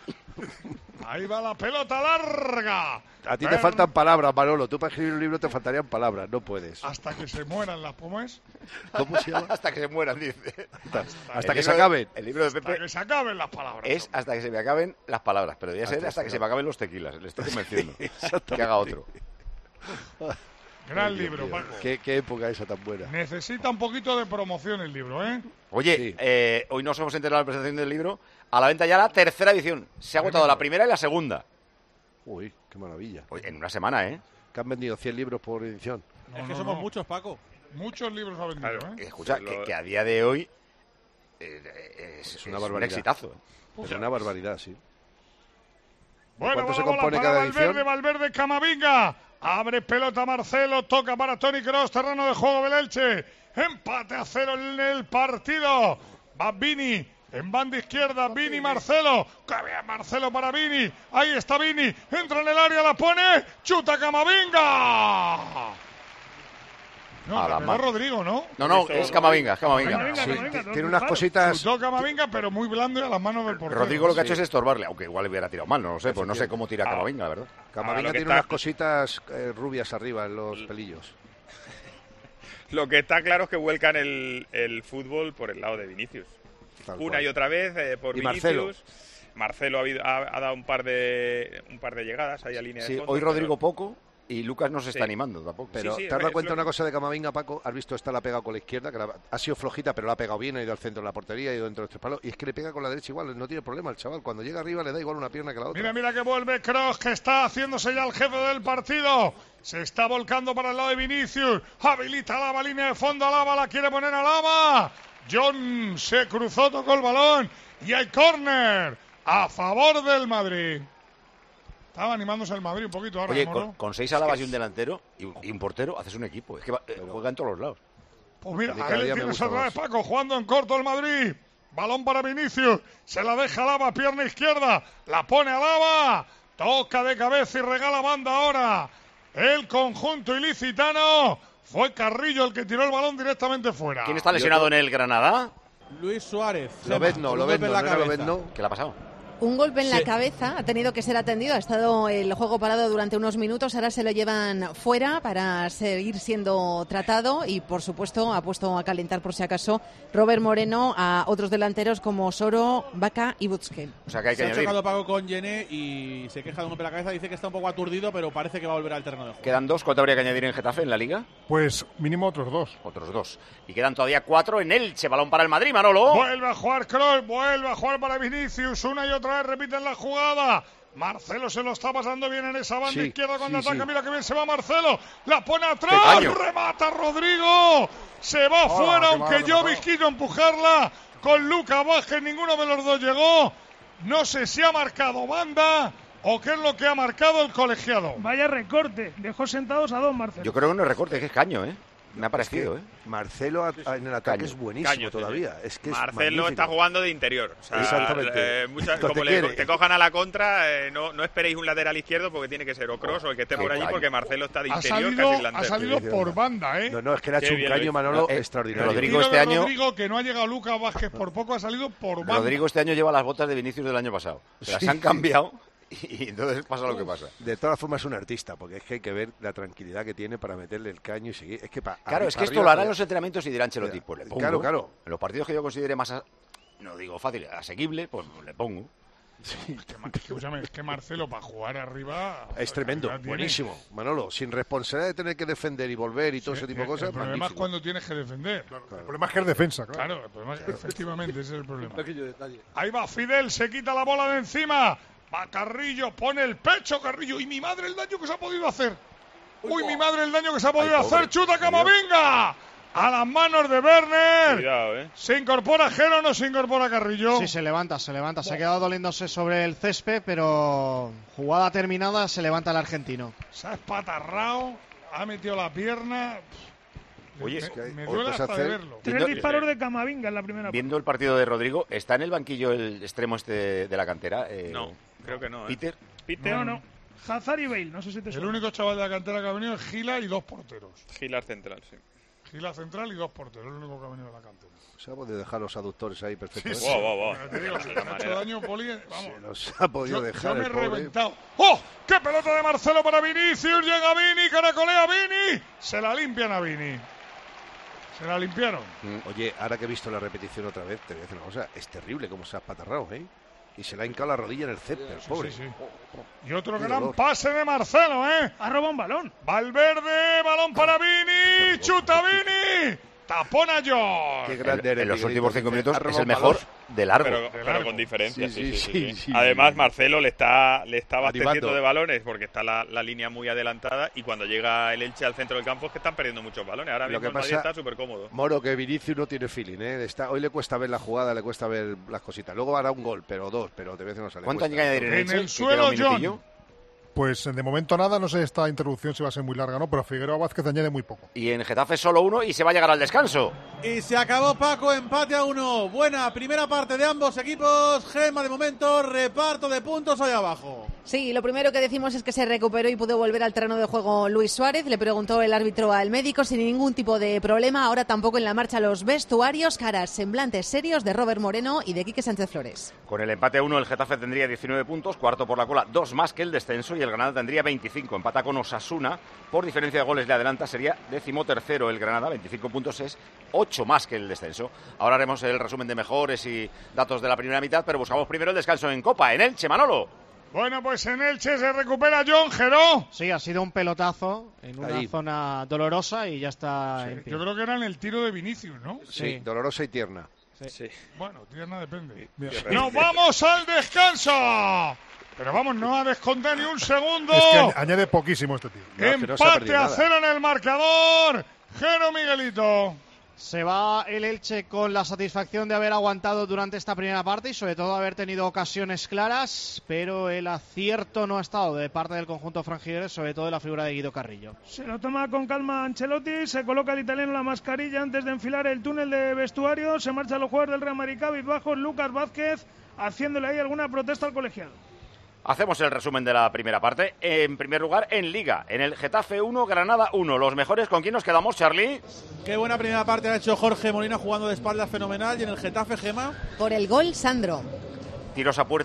Ahí va la pelota larga. A ti te Ver- faltan palabras, Manolo. Tú para escribir un libro te faltarían palabras, no puedes. Hasta que se mueran las pomes. ¿Cómo se llama? Hasta que se mueran, dice. Hasta El que se libro de- acaben. El libro de Hasta Pepe que se acaben las palabras. es hasta que se me acaben las palabras, pero debe ser Hasta hasta que que se me acaben los tequilas. Le estoy convenciendo Exactamente. que haga otro. Gran Ay, Dios libro, mío. Paco. ¿Qué, qué época esa tan buena. Necesita un poquito de promoción el libro, ¿eh? Oye, Sí. eh, hoy nos hemos enterado de la presentación del libro. A la venta ya la tercera edición. Se ha agotado la primera y la segunda. Uy, qué maravilla. Oye, en una semana, ¿eh? Que han vendido cien libros por edición. Es No, que no, somos no. muchos, Paco. Muchos libros ha vendido, Claro. ¿eh? Escucha, Lo- que, que a día de hoy eh, es, Es una es barbaridad. un exitazo. ¿eh? Es una barbaridad, sí. Bueno, ¿Cuánto va se la bola compone para cada Valverde, edición? Valverde, Camavinga. Abre pelota Marcelo, toca para Toni Kroos, terreno de juego del Elche. Empate a cero en el partido. Va Vini, en banda izquierda, Vini, Marcelo. Que bien, Marcelo para Vini. Ahí está Vini, entra en el área, la pone. Chuta Camavinga. No, A la la pegó ma- Rodrigo, ¿no? No, no, Eso- es Camavinga, es Camavinga. Camavinga, Sí, Camavinga, t- dos tiene unas disparos. cositas. Chutó Camavinga, pero muy blando y a las manos del portero. Rodrigo lo que ha hecho Sí. es estorbarle, aunque igual le hubiera tirado mal, no lo sé, pues no sé cómo tira Ah. Camavinga, la verdad. Ah, Camavinga lo que tiene está- unas cositas eh, rubias arriba en los pelillos. Lo que está claro es que vuelcan el, el fútbol por el lado de Vinicius. Tal Una cual. y otra vez eh, por Y Vinicius. Marcelo. Marcelo ha, habido- ha- ha dado un par de un par de llegadas ahí a línea Sí, de fondo. hoy Rodrigo pero- poco y Lucas no se está Sí. animando tampoco. Pero Sí, sí, te has dado es cuenta lo una que- cosa de Camavinga, Paco. Has visto esta la ha pegado con la izquierda, que la- ha sido flojita, pero la ha pegado bien, ha ido al centro de la portería, ha ido dentro de los tres palos. Y es que le pega con la derecha igual, no tiene problema el chaval. Cuando llega arriba le da igual una pierna que la otra. Mira, mira que vuelve Kroos, que está haciéndose ya el jefe del partido. Se está volcando para el lado de Vinicius. Habilita a Lava, línea de fondo. A Lava la quiere poner a Lava. John se cruzó, tocó el balón. Y hay córner a favor del Madrid. Estaba animándose el Madrid un poquito ahora, Oye, ¿no? con, con seis alabas y un delantero y un, y un portero haces un equipo. Es que va- eh, juega en todos los lados. Pues mira, A mí cada ahí día me tienes gusta otra vez, más. Paco, jugando en corto el Madrid. Balón para Vinicius. Se la deja Lava, pierna izquierda. La pone a Lava. Toca de cabeza y regala banda ahora. El conjunto ilicitano. Fue Carrillo el que tiró el balón directamente fuera. ¿Quién está lesionado en el Granada? Luis Suárez. Lobezno, Con un Lobezno, golpe en la no era cabeza. Lobezno. ¿Qué le ha pasado? Un golpe en Sí. la cabeza, ha tenido que ser atendido, ha estado el juego parado durante unos minutos, ahora se lo llevan fuera para seguir siendo tratado y, por supuesto, ha puesto a calentar, por si acaso, Robert Moreno a otros delanteros como Soro, Vaca y Butzke. O sea que hay que Se ha añadir. chocado Paco con Yené y se queja de un golpe en la cabeza, dice que está un poco aturdido, pero parece que va a volver al terreno de juego. Quedan dos. ¿Cuánto habría que añadir en Getafe, en la Liga? Pues mínimo otros dos. Otros dos. Y quedan todavía cuatro en Elche. Balón para el Madrid, Manolo. Vuelve a jugar Kroos, vuelve a jugar para Vinicius, una y otra vez repiten la jugada. Marcelo se lo está pasando bien en esa banda Sí, izquierda cuando sí, ataca. sí. Mira que bien se va Marcelo. La pone ¡Qué atrás. caño! Remata Rodrigo. Se va Oh, fuera, qué aunque mal yo rematado. quiso empujarla con Lucas Vázquez. Ninguno de los dos llegó. No sé si ha marcado banda o qué es lo que ha marcado el colegiado. Vaya recorte, dejó sentados a dos Marcelo. Yo creo que no es recorte, que es caño, ¿eh? Me ha parecido, Es ¿eh? que Marcelo a- a- en el ataque Caño. es buenísimo Caño, sí, todavía. sí. Es que es Marcelo magnífico. está jugando de interior. O sea, Exactamente. eh, muchas- Entonces como le, quiere. te cojan a la contra, eh, no, no esperéis un lateral izquierdo porque tiene que ser o Kroos o el que esté Qué por allí, caño. porque Marcelo está de Ha interior salido, casi ha delantero. salido por banda, ¿eh? No, no, es que le ha Qué hecho un bien lo caño hizo. Manolo Eh, extraordinario. Rodrigo Tiro este de año- Rodrigo, que no ha llegado Lucas Vázquez por poco, ha salido por banda. Rodrigo este año lleva las botas de Vinicius del año pasado. Se las Sí. han cambiado y entonces pasa lo que pasa. De todas formas es un artista, porque es que hay que ver la tranquilidad que tiene para meterle el caño y seguir. Es que pa- Claro, arri- es que esto arriba lo harán te- los entrenamientos y dirá Ancelotti, pues le pongo. Claro, claro. En los partidos que yo considere más, a- no digo fácil, asequible, pues le pongo. Escúchame, es que Marcelo para jugar arriba Es tremendo, calidad tiene. buenísimo. Manolo, sin responsabilidad de tener que defender y volver y todo Sí, ese tipo de el- cosas. El problema es magnífico. cuando tienes que defender. El problema es que es defensa, claro. Claro, el problema es que efectivamente ese es el problema. pequeño detalle. Ahí va Fidel, se quita la bola de encima. Va Carrillo, pone el pecho Carrillo. Y mi madre el daño que se ha podido hacer. Uy, mi madre el daño que se ha podido Ay, pobre. hacer. Chuta Camavinga. A las manos de Werner. Cuidado, ¿eh? Se incorpora Jero, no se incorpora Carrillo. Sí, se levanta, se levanta. Se ha quedado doliéndose sobre el césped, pero jugada terminada, se levanta el argentino. Se ha espatarrado, ha metido la pierna. Oye, me, es que hay me otras duele hasta de hacer- verlo. Tres disparos de Camavinga en la primera. Viendo el partido de Rodrigo, ¿está en el banquillo el extremo este de la cantera? Eh, No, creo que no. ¿eh? Peter. Peter, No, no. Hazard y Bale, no sé si te El suena. único chaval de la cantera que ha venido es Gila y dos porteros. Gilar central, sí. Gila central y dos porteros, el único que ha venido de la cantera. Se ha podido dejar los aductores ahí perfectamente. sí. Wow, wow, wow. Pero te digo, si te ha hecho daño, Poli, vamos. Se los ha podido Yo, dejar yo me he el pobre. reventado. ¡Oh! ¡Qué pelota de Marcelo para Vinicius! Llega Vini, caracolea Vini. Se la limpian a Vini. Se la limpiaron. Oye, ahora que he visto la repetición otra vez, te voy a decir una cosa. Es terrible cómo se ha espatarrado, ¿eh? Y se le ha hincado la rodilla en el césped, el Sí, pobre. sí, sí. Y otro Qué gran dolor. pase de Marcelo, ¿eh? Ha robado un balón. Valverde, balón para Vini. Chuta Vini. Tapona George. Qué grande eres, En los Miguelito. últimos cinco minutos Ha es robado el mejor balón. de largo. Pero, pero largo. con diferencia, Sí, sí, sí, sí, sí, sí, sí. sí. Además, Marcelo le está, le está abasteciendo Animando. de balones porque está la, la línea muy adelantada y cuando llega el Elche al centro del campo es que están perdiendo muchos balones. Ahora Lo mismo que el Madrid pasa- está súper cómodo. Moro, que Vinicius no tiene feeling, ¿eh? Está, hoy le cuesta ver la jugada, le cuesta ver las cositas. Luego hará un gol, pero dos, pero te voy a decir, no sale. ¿Cuánto cuesta. añade en En Elche? el Que suelo, queda un minutillo. John. Pues de momento nada, no sé esta interrupción si va a ser muy larga o no, pero Figueroa Vázquez añade muy poco. Y en Getafe solo uno y se va a llegar al descanso. Y se acabó, Paco, empate a uno. Buena primera parte de ambos equipos. Gema, de momento, reparto de puntos ahí abajo. Sí, lo primero que decimos es que se recuperó y pudo volver al terreno de juego Luis Suárez. Le preguntó el árbitro al médico sin ningún tipo de problema. Ahora tampoco en la marcha los vestuarios, caras, semblantes serios de Robert Moreno y de Quique Sánchez Flores. Con el empate a uno, el Getafe tendría diecinueve puntos, cuarto por la cola, dos más que el descenso, y el Granada tendría veinticinco. Empata con Osasuna, por diferencia de goles le adelanta, sería decimotercero el Granada, veinticinco puntos es ocho más que el descenso. Ahora haremos el resumen de mejores y datos de la primera mitad, pero buscamos primero el descanso en Copa, en Elche, Manolo. Bueno, pues en Elche se recupera John Geró. Sí, ha sido un pelotazo en una Ahí. zona dolorosa y ya está en pie. Yo creo que era en el tiro de Vinicius, ¿no? Sí, Sí. dolorosa y tierna. Sí. Bueno, tierna depende. Mira. ¡Nos vamos al descanso! Pero vamos, no ha descontado ni un segundo. Es que añ- añade poquísimo este tío. No, que no se ha Empate perdido a nada. cero en el marcador. Jero Miguelito. Se va el Elche con la satisfacción de haber aguantado durante esta primera parte y sobre todo haber tenido ocasiones claras, pero el acierto no ha estado de parte del conjunto franjiverde, sobre todo de la figura de Guido Carrillo. Se lo toma con calma Ancelotti, se coloca el italiano la mascarilla antes de enfilar el túnel de vestuario, se marchan los jugadores del Real Madrid cabizbajos, Lucas Vázquez haciéndole ahí alguna protesta al colegiado. Hacemos el resumen de la primera parte. En primer lugar, en Liga, en el Getafe uno, Granada uno. Los mejores, ¿con quién nos quedamos, Charlie? Qué buena primera parte ha hecho Jorge Molina jugando de espaldas fenomenal. Y en el Getafe, Gema. Por el gol, Sandro. Tiros a puerta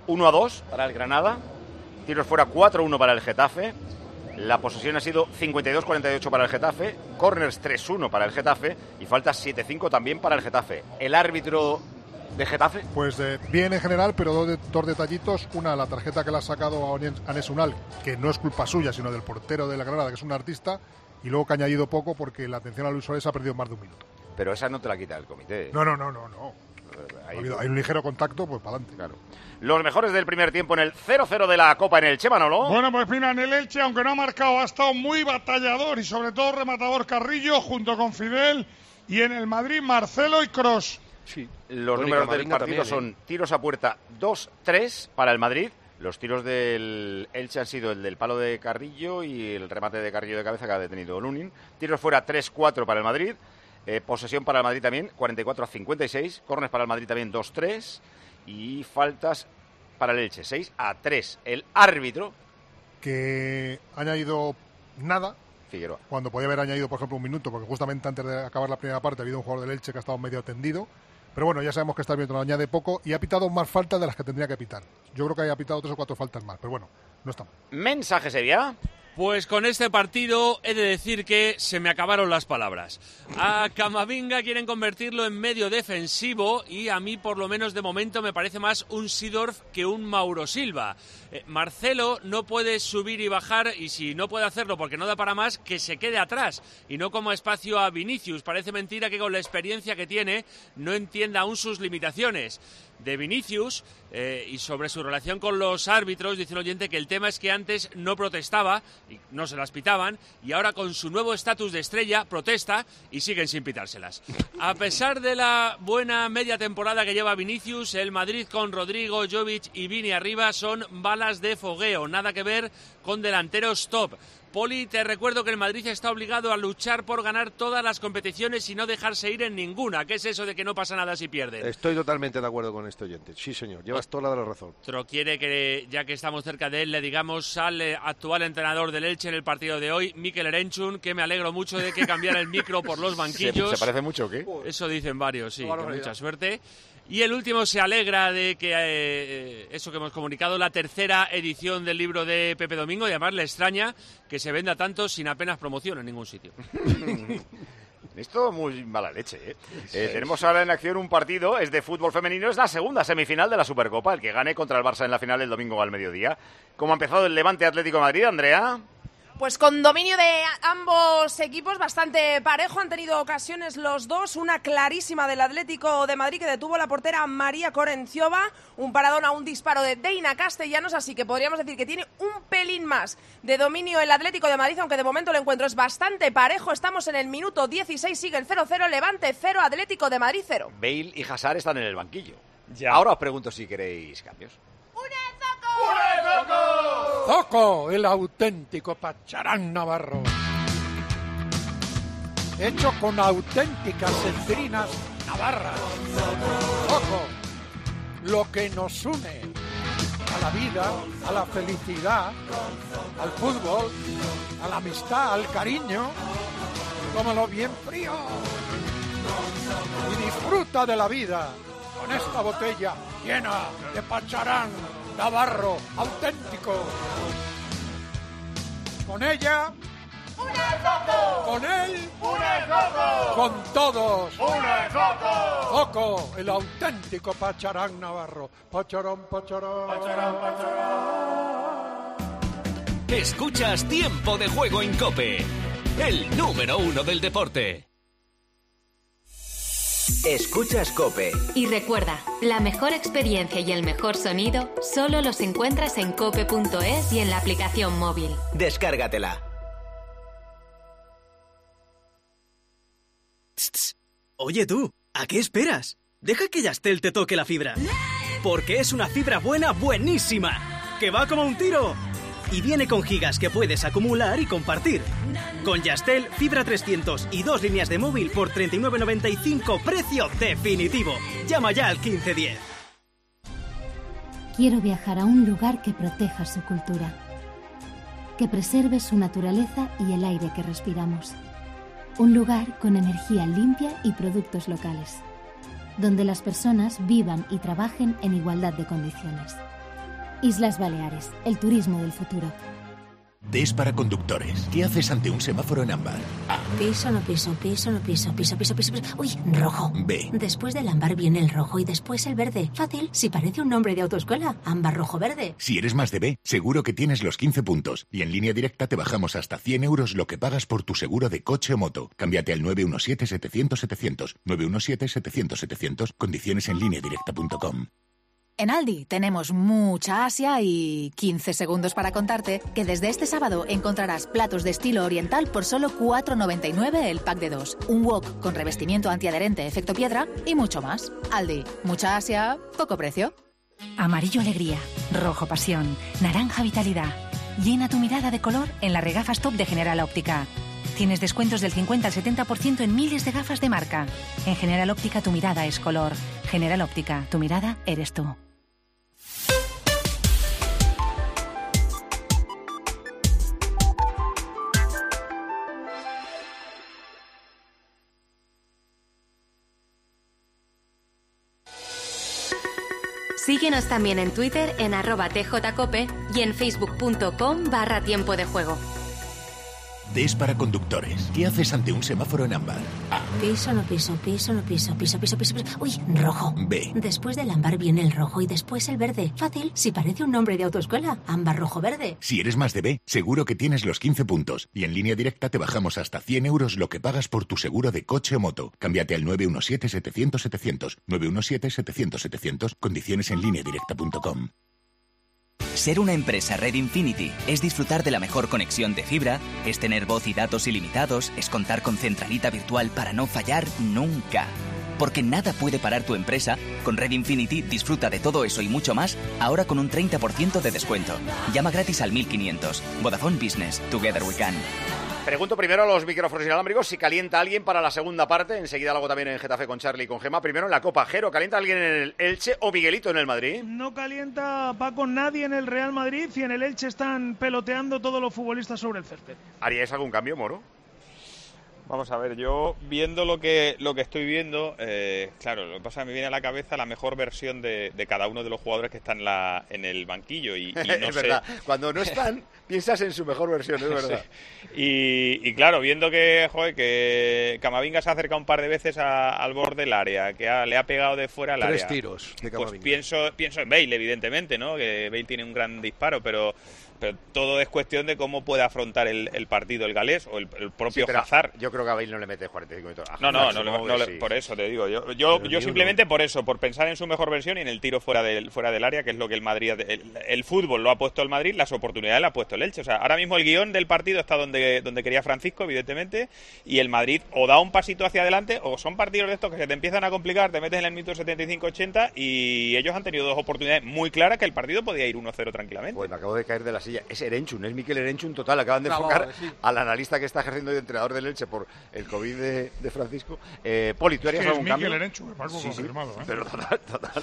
uno a dos para el Granada, tiros fuera cuatro a uno para el Getafe, la posesión ha sido cincuenta y dos a cuarenta y ocho para el Getafe, corners tres a uno para el Getafe y faltas siete a cinco también para el Getafe. El árbitro de Getafe. Pues eh, bien en general, pero dos, de, dos detallitos. Una, la tarjeta que le ha sacado a Anes Unal, que no es culpa suya, sino del portero de la Granada, que es un artista, y luego que ha añadido poco porque la atención a Luis Suárez ha perdido más de un minuto. Pero esa no te la quita el comité. No, no, no, no, no. Hay, hay un ligero contacto, pues para adelante. Claro. Los mejores del primer tiempo en el cero cero de la Copa en el Elche, Manolo. Bueno, pues mira, en el Elche, aunque no ha marcado, ha estado muy batallador y sobre todo rematador Carrillo junto con Fidel, y en el Madrid Marcelo y Kroos. Sí. Los números del partido son ¿eh? tiros a puerta dos tres para el Madrid. Los tiros del Elche han sido el del palo de Carrillo y el remate de Carrillo de cabeza que ha detenido Lunin. Tiros fuera tres cuatro para el Madrid. Eh, posesión para el Madrid también, cuarenta y cuatro a cincuenta y seis. Corners para el Madrid también, dos tres. Y faltas para el Elche, seis a tres. El árbitro... Que ha añadido nada. Figueroa. Cuando podía haber añadido, por ejemplo, un minuto, porque justamente antes de acabar la primera parte ha habido un jugador del Elche que ha estado medio tendido. Pero bueno, ya sabemos que este árbitro añade poco y ha pitado más faltas de las que tendría que pitar. Yo creo que haya pitado tres o cuatro faltas más, pero bueno, no está mal. ¿Mensaje Sevilla? Pues con este partido he de decir que se me acabaron las palabras. A Camavinga quieren convertirlo en medio defensivo y a mí por lo menos de momento me parece más un Seedorf que un Mauro Silva. Eh, Marcelo no puede subir y bajar y si no puede hacerlo porque no da para más, que se quede atrás y no como espacio a Vinicius. Parece mentira que con la experiencia que tiene no entienda aún sus limitaciones. De Vinicius eh, y sobre su relación con los árbitros, dice el oyente que el tema es que antes no protestaba y no se las pitaban y ahora con su nuevo estatus de estrella protesta y siguen sin pitárselas. A pesar de la buena media temporada que lleva Vinicius, el Madrid con Rodrigo, Jovic y Vini arriba son balas de fogueo, nada que ver con delanteros top. Poli, te recuerdo que el Madrid está obligado a luchar por ganar todas las competiciones y no dejarse ir en ninguna. ¿Qué es eso de que no pasa nada si pierden? Estoy totalmente de acuerdo con este oyente. Sí, señor, llevas toda la razón. Otro quiere que, ya que estamos cerca de él, le digamos al actual entrenador del Elche en el partido de hoy, Mikel Erenchun, que me alegro mucho de que cambiara el micro por los banquillos. ¿Se, ¿se parece mucho o qué? Eso dicen varios, sí, que mucha suerte. Y el último se alegra de que eh, eso que hemos comunicado, la tercera edición del libro de Pepe Domingo, y además le extraña que se venda tanto sin apenas promoción en ningún sitio. Esto muy mala leche, ¿eh? eh tenemos ahora en acción un partido, es de fútbol femenino, es la segunda semifinal de la Supercopa, el que gane contra el Barça en la final el domingo al mediodía. ¿Cómo ha empezado el Levante Atlético de Madrid, Andrea? Pues con dominio de ambos equipos bastante parejo, han tenido ocasiones los dos, una clarísima del Atlético de Madrid que detuvo la portera María Korenciova, un paradón a un disparo de Deina Castellanos, así que podríamos decir que tiene un pelín más de dominio el Atlético de Madrid, aunque de momento el encuentro es bastante parejo. Estamos en el minuto dieciséis, sigue el cero cero, Levante cero, Atlético de Madrid cero. Bale y Hazard están en el banquillo. Ya. Ahora os pregunto si queréis cambios. Zoco, el auténtico pacharán navarro. Hecho con auténticas encinas navarras. Zoco, lo que nos une a la vida, a la felicidad, al fútbol, a la amistad, al cariño. Tómalo bien frío y disfruta de la vida con esta botella llena de pacharán navarro auténtico. Con ella, con él, con todos, Zoco, el auténtico pacharán navarro. Pacharán, pacharán, pacharán, pacharán. Escuchas Tiempo de Juego en COPE, el número uno del deporte. Escuchas COPE. Y recuerda, la mejor experiencia y el mejor sonido solo los encuentras en cope punto es y en la aplicación móvil. Descárgatela. Tss, tss. Oye tú, ¿a qué esperas? Deja que Yastel te toque la fibra. Porque es una fibra buena, buenísima, que va como un tiro. Y viene con gigas que puedes acumular y compartir. Con Yastel, fibra trescientos y dos líneas de móvil por treinta y nueve noventa y cinco, precio definitivo. Llama ya al quince diez. Quiero viajar a un lugar que proteja su cultura, que preserve su naturaleza y el aire que respiramos. Un lugar con energía limpia y productos locales, donde las personas vivan y trabajen en igualdad de condiciones. Islas Baleares, el turismo del futuro. D es para conductores. ¿Qué haces ante un semáforo en ámbar? A. Piso, no piso, piso, no piso, piso, piso, piso, piso. Uy, rojo. B. Después del ámbar viene el rojo y después el verde. Fácil, si parece un nombre de autoescuela. Ámbar, rojo, verde. Si eres más de B, seguro que tienes los quince puntos. Y en Línea Directa te bajamos hasta cien euros lo que pagas por tu seguro de coche o moto. Cámbiate al nueve uno siete, setecientos, setecientos. nueve uno siete, setecientos, setecientos. Condiciones en línea directa punto com. En Aldi tenemos mucha Asia y quince segundos para contarte que desde este sábado encontrarás platos de estilo oriental por solo cuatro noventa y nueve el pack de dos, un wok con revestimiento antiadherente efecto piedra y mucho más. Aldi, mucha Asia, poco precio. Amarillo alegría, rojo pasión, naranja vitalidad. Llena tu mirada de color en las regafas top de General Óptica. Tienes descuentos del cincuenta al setenta por ciento en miles de gafas de marca. En General Óptica tu mirada es color. General Óptica, tu mirada eres tú. Síguenos también en Twitter en arroba tjcope y en facebook.com barra tiempo de juego. D es para conductores. ¿Qué haces ante un semáforo en ámbar? A. Piso, no piso, piso, no piso, piso, piso, piso, piso. Uy, rojo. B. Después del ámbar viene el rojo y después el verde. Fácil, si parece un nombre de autoescuela. Ámbar, rojo, verde. Si eres más de B, seguro que tienes los quince puntos. Y en Línea Directa te bajamos hasta cien euros lo que pagas por tu seguro de coche o moto. Cámbiate al nueve uno siete, setecientos, setecientos. nueve uno siete, setecientos, setecientos. Condiciones en línea directa punto com. Ser una empresa Red Infinity es disfrutar de la mejor conexión de fibra, es tener voz y datos ilimitados, es contar con centralita virtual para no fallar nunca. Porque nada puede parar tu empresa, con Red Infinity disfruta de todo eso y mucho más, ahora con un treinta por ciento de descuento. Llama gratis al mil quinientos. Vodafone Business. Together we can. Pregunto primero a los micrófonos inalámbricos si calienta alguien para la segunda parte. Enseguida luego también en Getafe con Charlie y con Gemma. Primero en la Copa. Jero, ¿calienta alguien en el Elche o Miguelito en el Madrid? No calienta, Paco, nadie en el Real Madrid y en el Elche están peloteando todos los futbolistas sobre el césped. ¿Haríais algún cambio, Moro? Vamos a ver, yo viendo lo que lo que estoy viendo, eh, claro, lo que pasa es que me viene a la cabeza la mejor versión de, de cada uno de los jugadores que están en, la, en el banquillo. Y, y no es sé... verdad, cuando no están, piensas en su mejor versión, es verdad. Sí. Y, y claro, viendo que, joder, que Camavinga se ha acercado un par de veces a, al borde del área, que ha, le ha pegado de fuera al área. Tres tiros de Camavinga. Pues pienso, pienso en Bale, evidentemente, ¿no? Que Bale tiene un gran disparo, pero... Pero todo es cuestión de cómo puede afrontar el, el partido el galés o el, el propio sí, Hazard. Yo creo que a Bale no le mete cuarenta y cinco minutos. No, no, no, no, no le, por eso te digo. Yo, yo, yo simplemente uno. por eso, por pensar en su mejor versión y en el tiro fuera del, fuera del área, que es lo que el Madrid... El, el fútbol lo ha puesto el Madrid, las oportunidades las ha puesto el Elche. O sea, ahora mismo el guión del partido está donde, donde quería Francisco, evidentemente, y el Madrid o da un pasito hacia adelante o son partidos de estos que se te empiezan a complicar, te metes en el minuto setenta y cinco ochenta y ellos han tenido dos oportunidades muy claras que el partido podía ir uno cero tranquilamente. Pues me acabo de caer de la silla. Es Erenchun, es Mikel Erenchun total. Acaban de Bravo, enfocar sí. al analista que está ejerciendo de entrenador del Elche por el COVID de, de Francisco. Eh, Poli, ¿tú harías sí, algún es cambio? Mikel Erenchun, es algo sí, confirmado. Sí, ¿eh? pero total, total.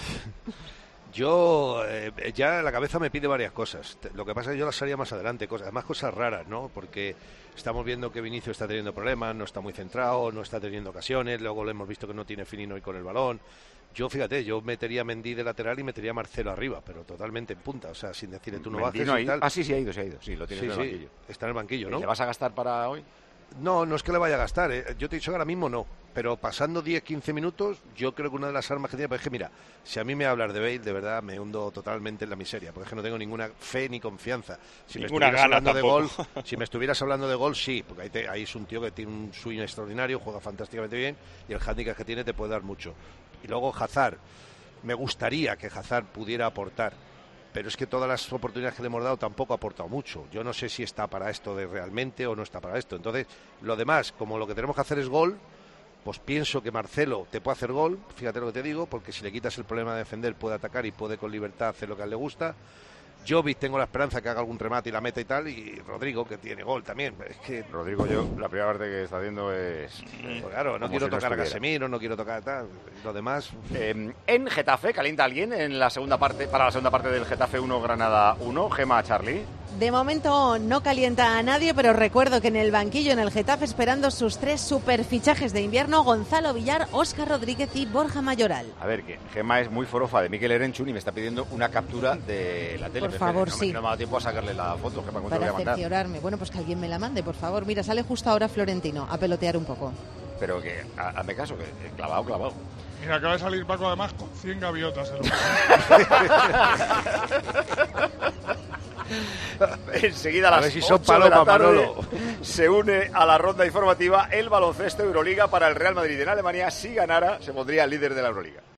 Yo, eh, ya la cabeza me pide varias cosas. Lo que pasa es que yo las haría más adelante, cosas, además cosas raras, ¿no? Porque estamos viendo que Vinicius está teniendo problemas, no está muy centrado, no está teniendo ocasiones, luego lo hemos visto que no tiene feeling hoy con el balón. Yo, fíjate, yo metería a Mendy de lateral y metería a Marcelo arriba, pero totalmente en punta, o sea, sin decirle tú no Mendy bajes no y tal. Ah, sí, sí, ha ido, sí ha ido, sí, lo tienes sí, en el sí, banquillo. Está en el banquillo, ¿no? ¿Le vas a gastar para hoy? No, no es que le vaya a gastar, ¿eh? Yo te he dicho que ahora mismo no, pero pasando diez, quince minutos, yo creo que una de las armas que tiene, pues es que mira, si a mí me hablas de Bale, de verdad me hundo totalmente en la miseria, porque es que no tengo ninguna fe ni confianza. Si ninguna me estuvieras gana hablando tampoco. de gol, si me estuvieras hablando de gol, sí, porque ahí, te, ahí es un tío que tiene un swing extraordinario, juega fantásticamente bien, y el handicap que tiene te puede dar mucho. Y luego Hazard, me gustaría que Hazard pudiera aportar, pero es que todas las oportunidades que le hemos dado tampoco ha aportado mucho. Yo no sé si está para esto de realmente o no está para esto. Entonces, lo demás, como lo que tenemos que hacer es gol, pues pienso que Marcelo te puede hacer gol, fíjate lo que te digo, porque si le quitas el problema de defender, puede atacar y puede con libertad hacer lo que a él le gusta. Jovic tengo la esperanza que haga algún remate y la meta y tal, y Rodrigo que tiene gol también. Es que Rodrigo, yo la primera parte que está haciendo es... Pues claro, no quiero si tocar no a Casemiro, no quiero tocar tal, lo demás... Eh, en Getafe, ¿calienta alguien en la segunda parte, para la segunda parte del Getafe uno, Granada uno? Gema, Charlie. De momento no calienta a nadie, pero recuerdo que en el banquillo, en el Getafe, esperando sus tres superfichajes de invierno, Gonzalo Villar, Óscar Rodríguez y Borja Mayoral. A ver, que Gemma es muy forofa de Mikel Erenchun y me está pidiendo una captura de la tele. Por favor, no, sí. No me ha dado tiempo a sacarle la foto, Gemma, ¿cuándo te voy Para a mandar? cerciorarme. Bueno, pues que alguien me la mande, por favor. Mira, sale justo ahora Florentino a pelotear un poco. Pero que, ha- hazme caso, que que clavado, clavado. Mira, acaba de salir Paco además con cien gaviotas. En Enseguida a A las ver si son ocho de la palomas, tarde Manolo. se une a la ronda informativa el baloncesto Euroliga para el Real Madrid en Alemania. Si ganara, se pondría líder de la Euroliga.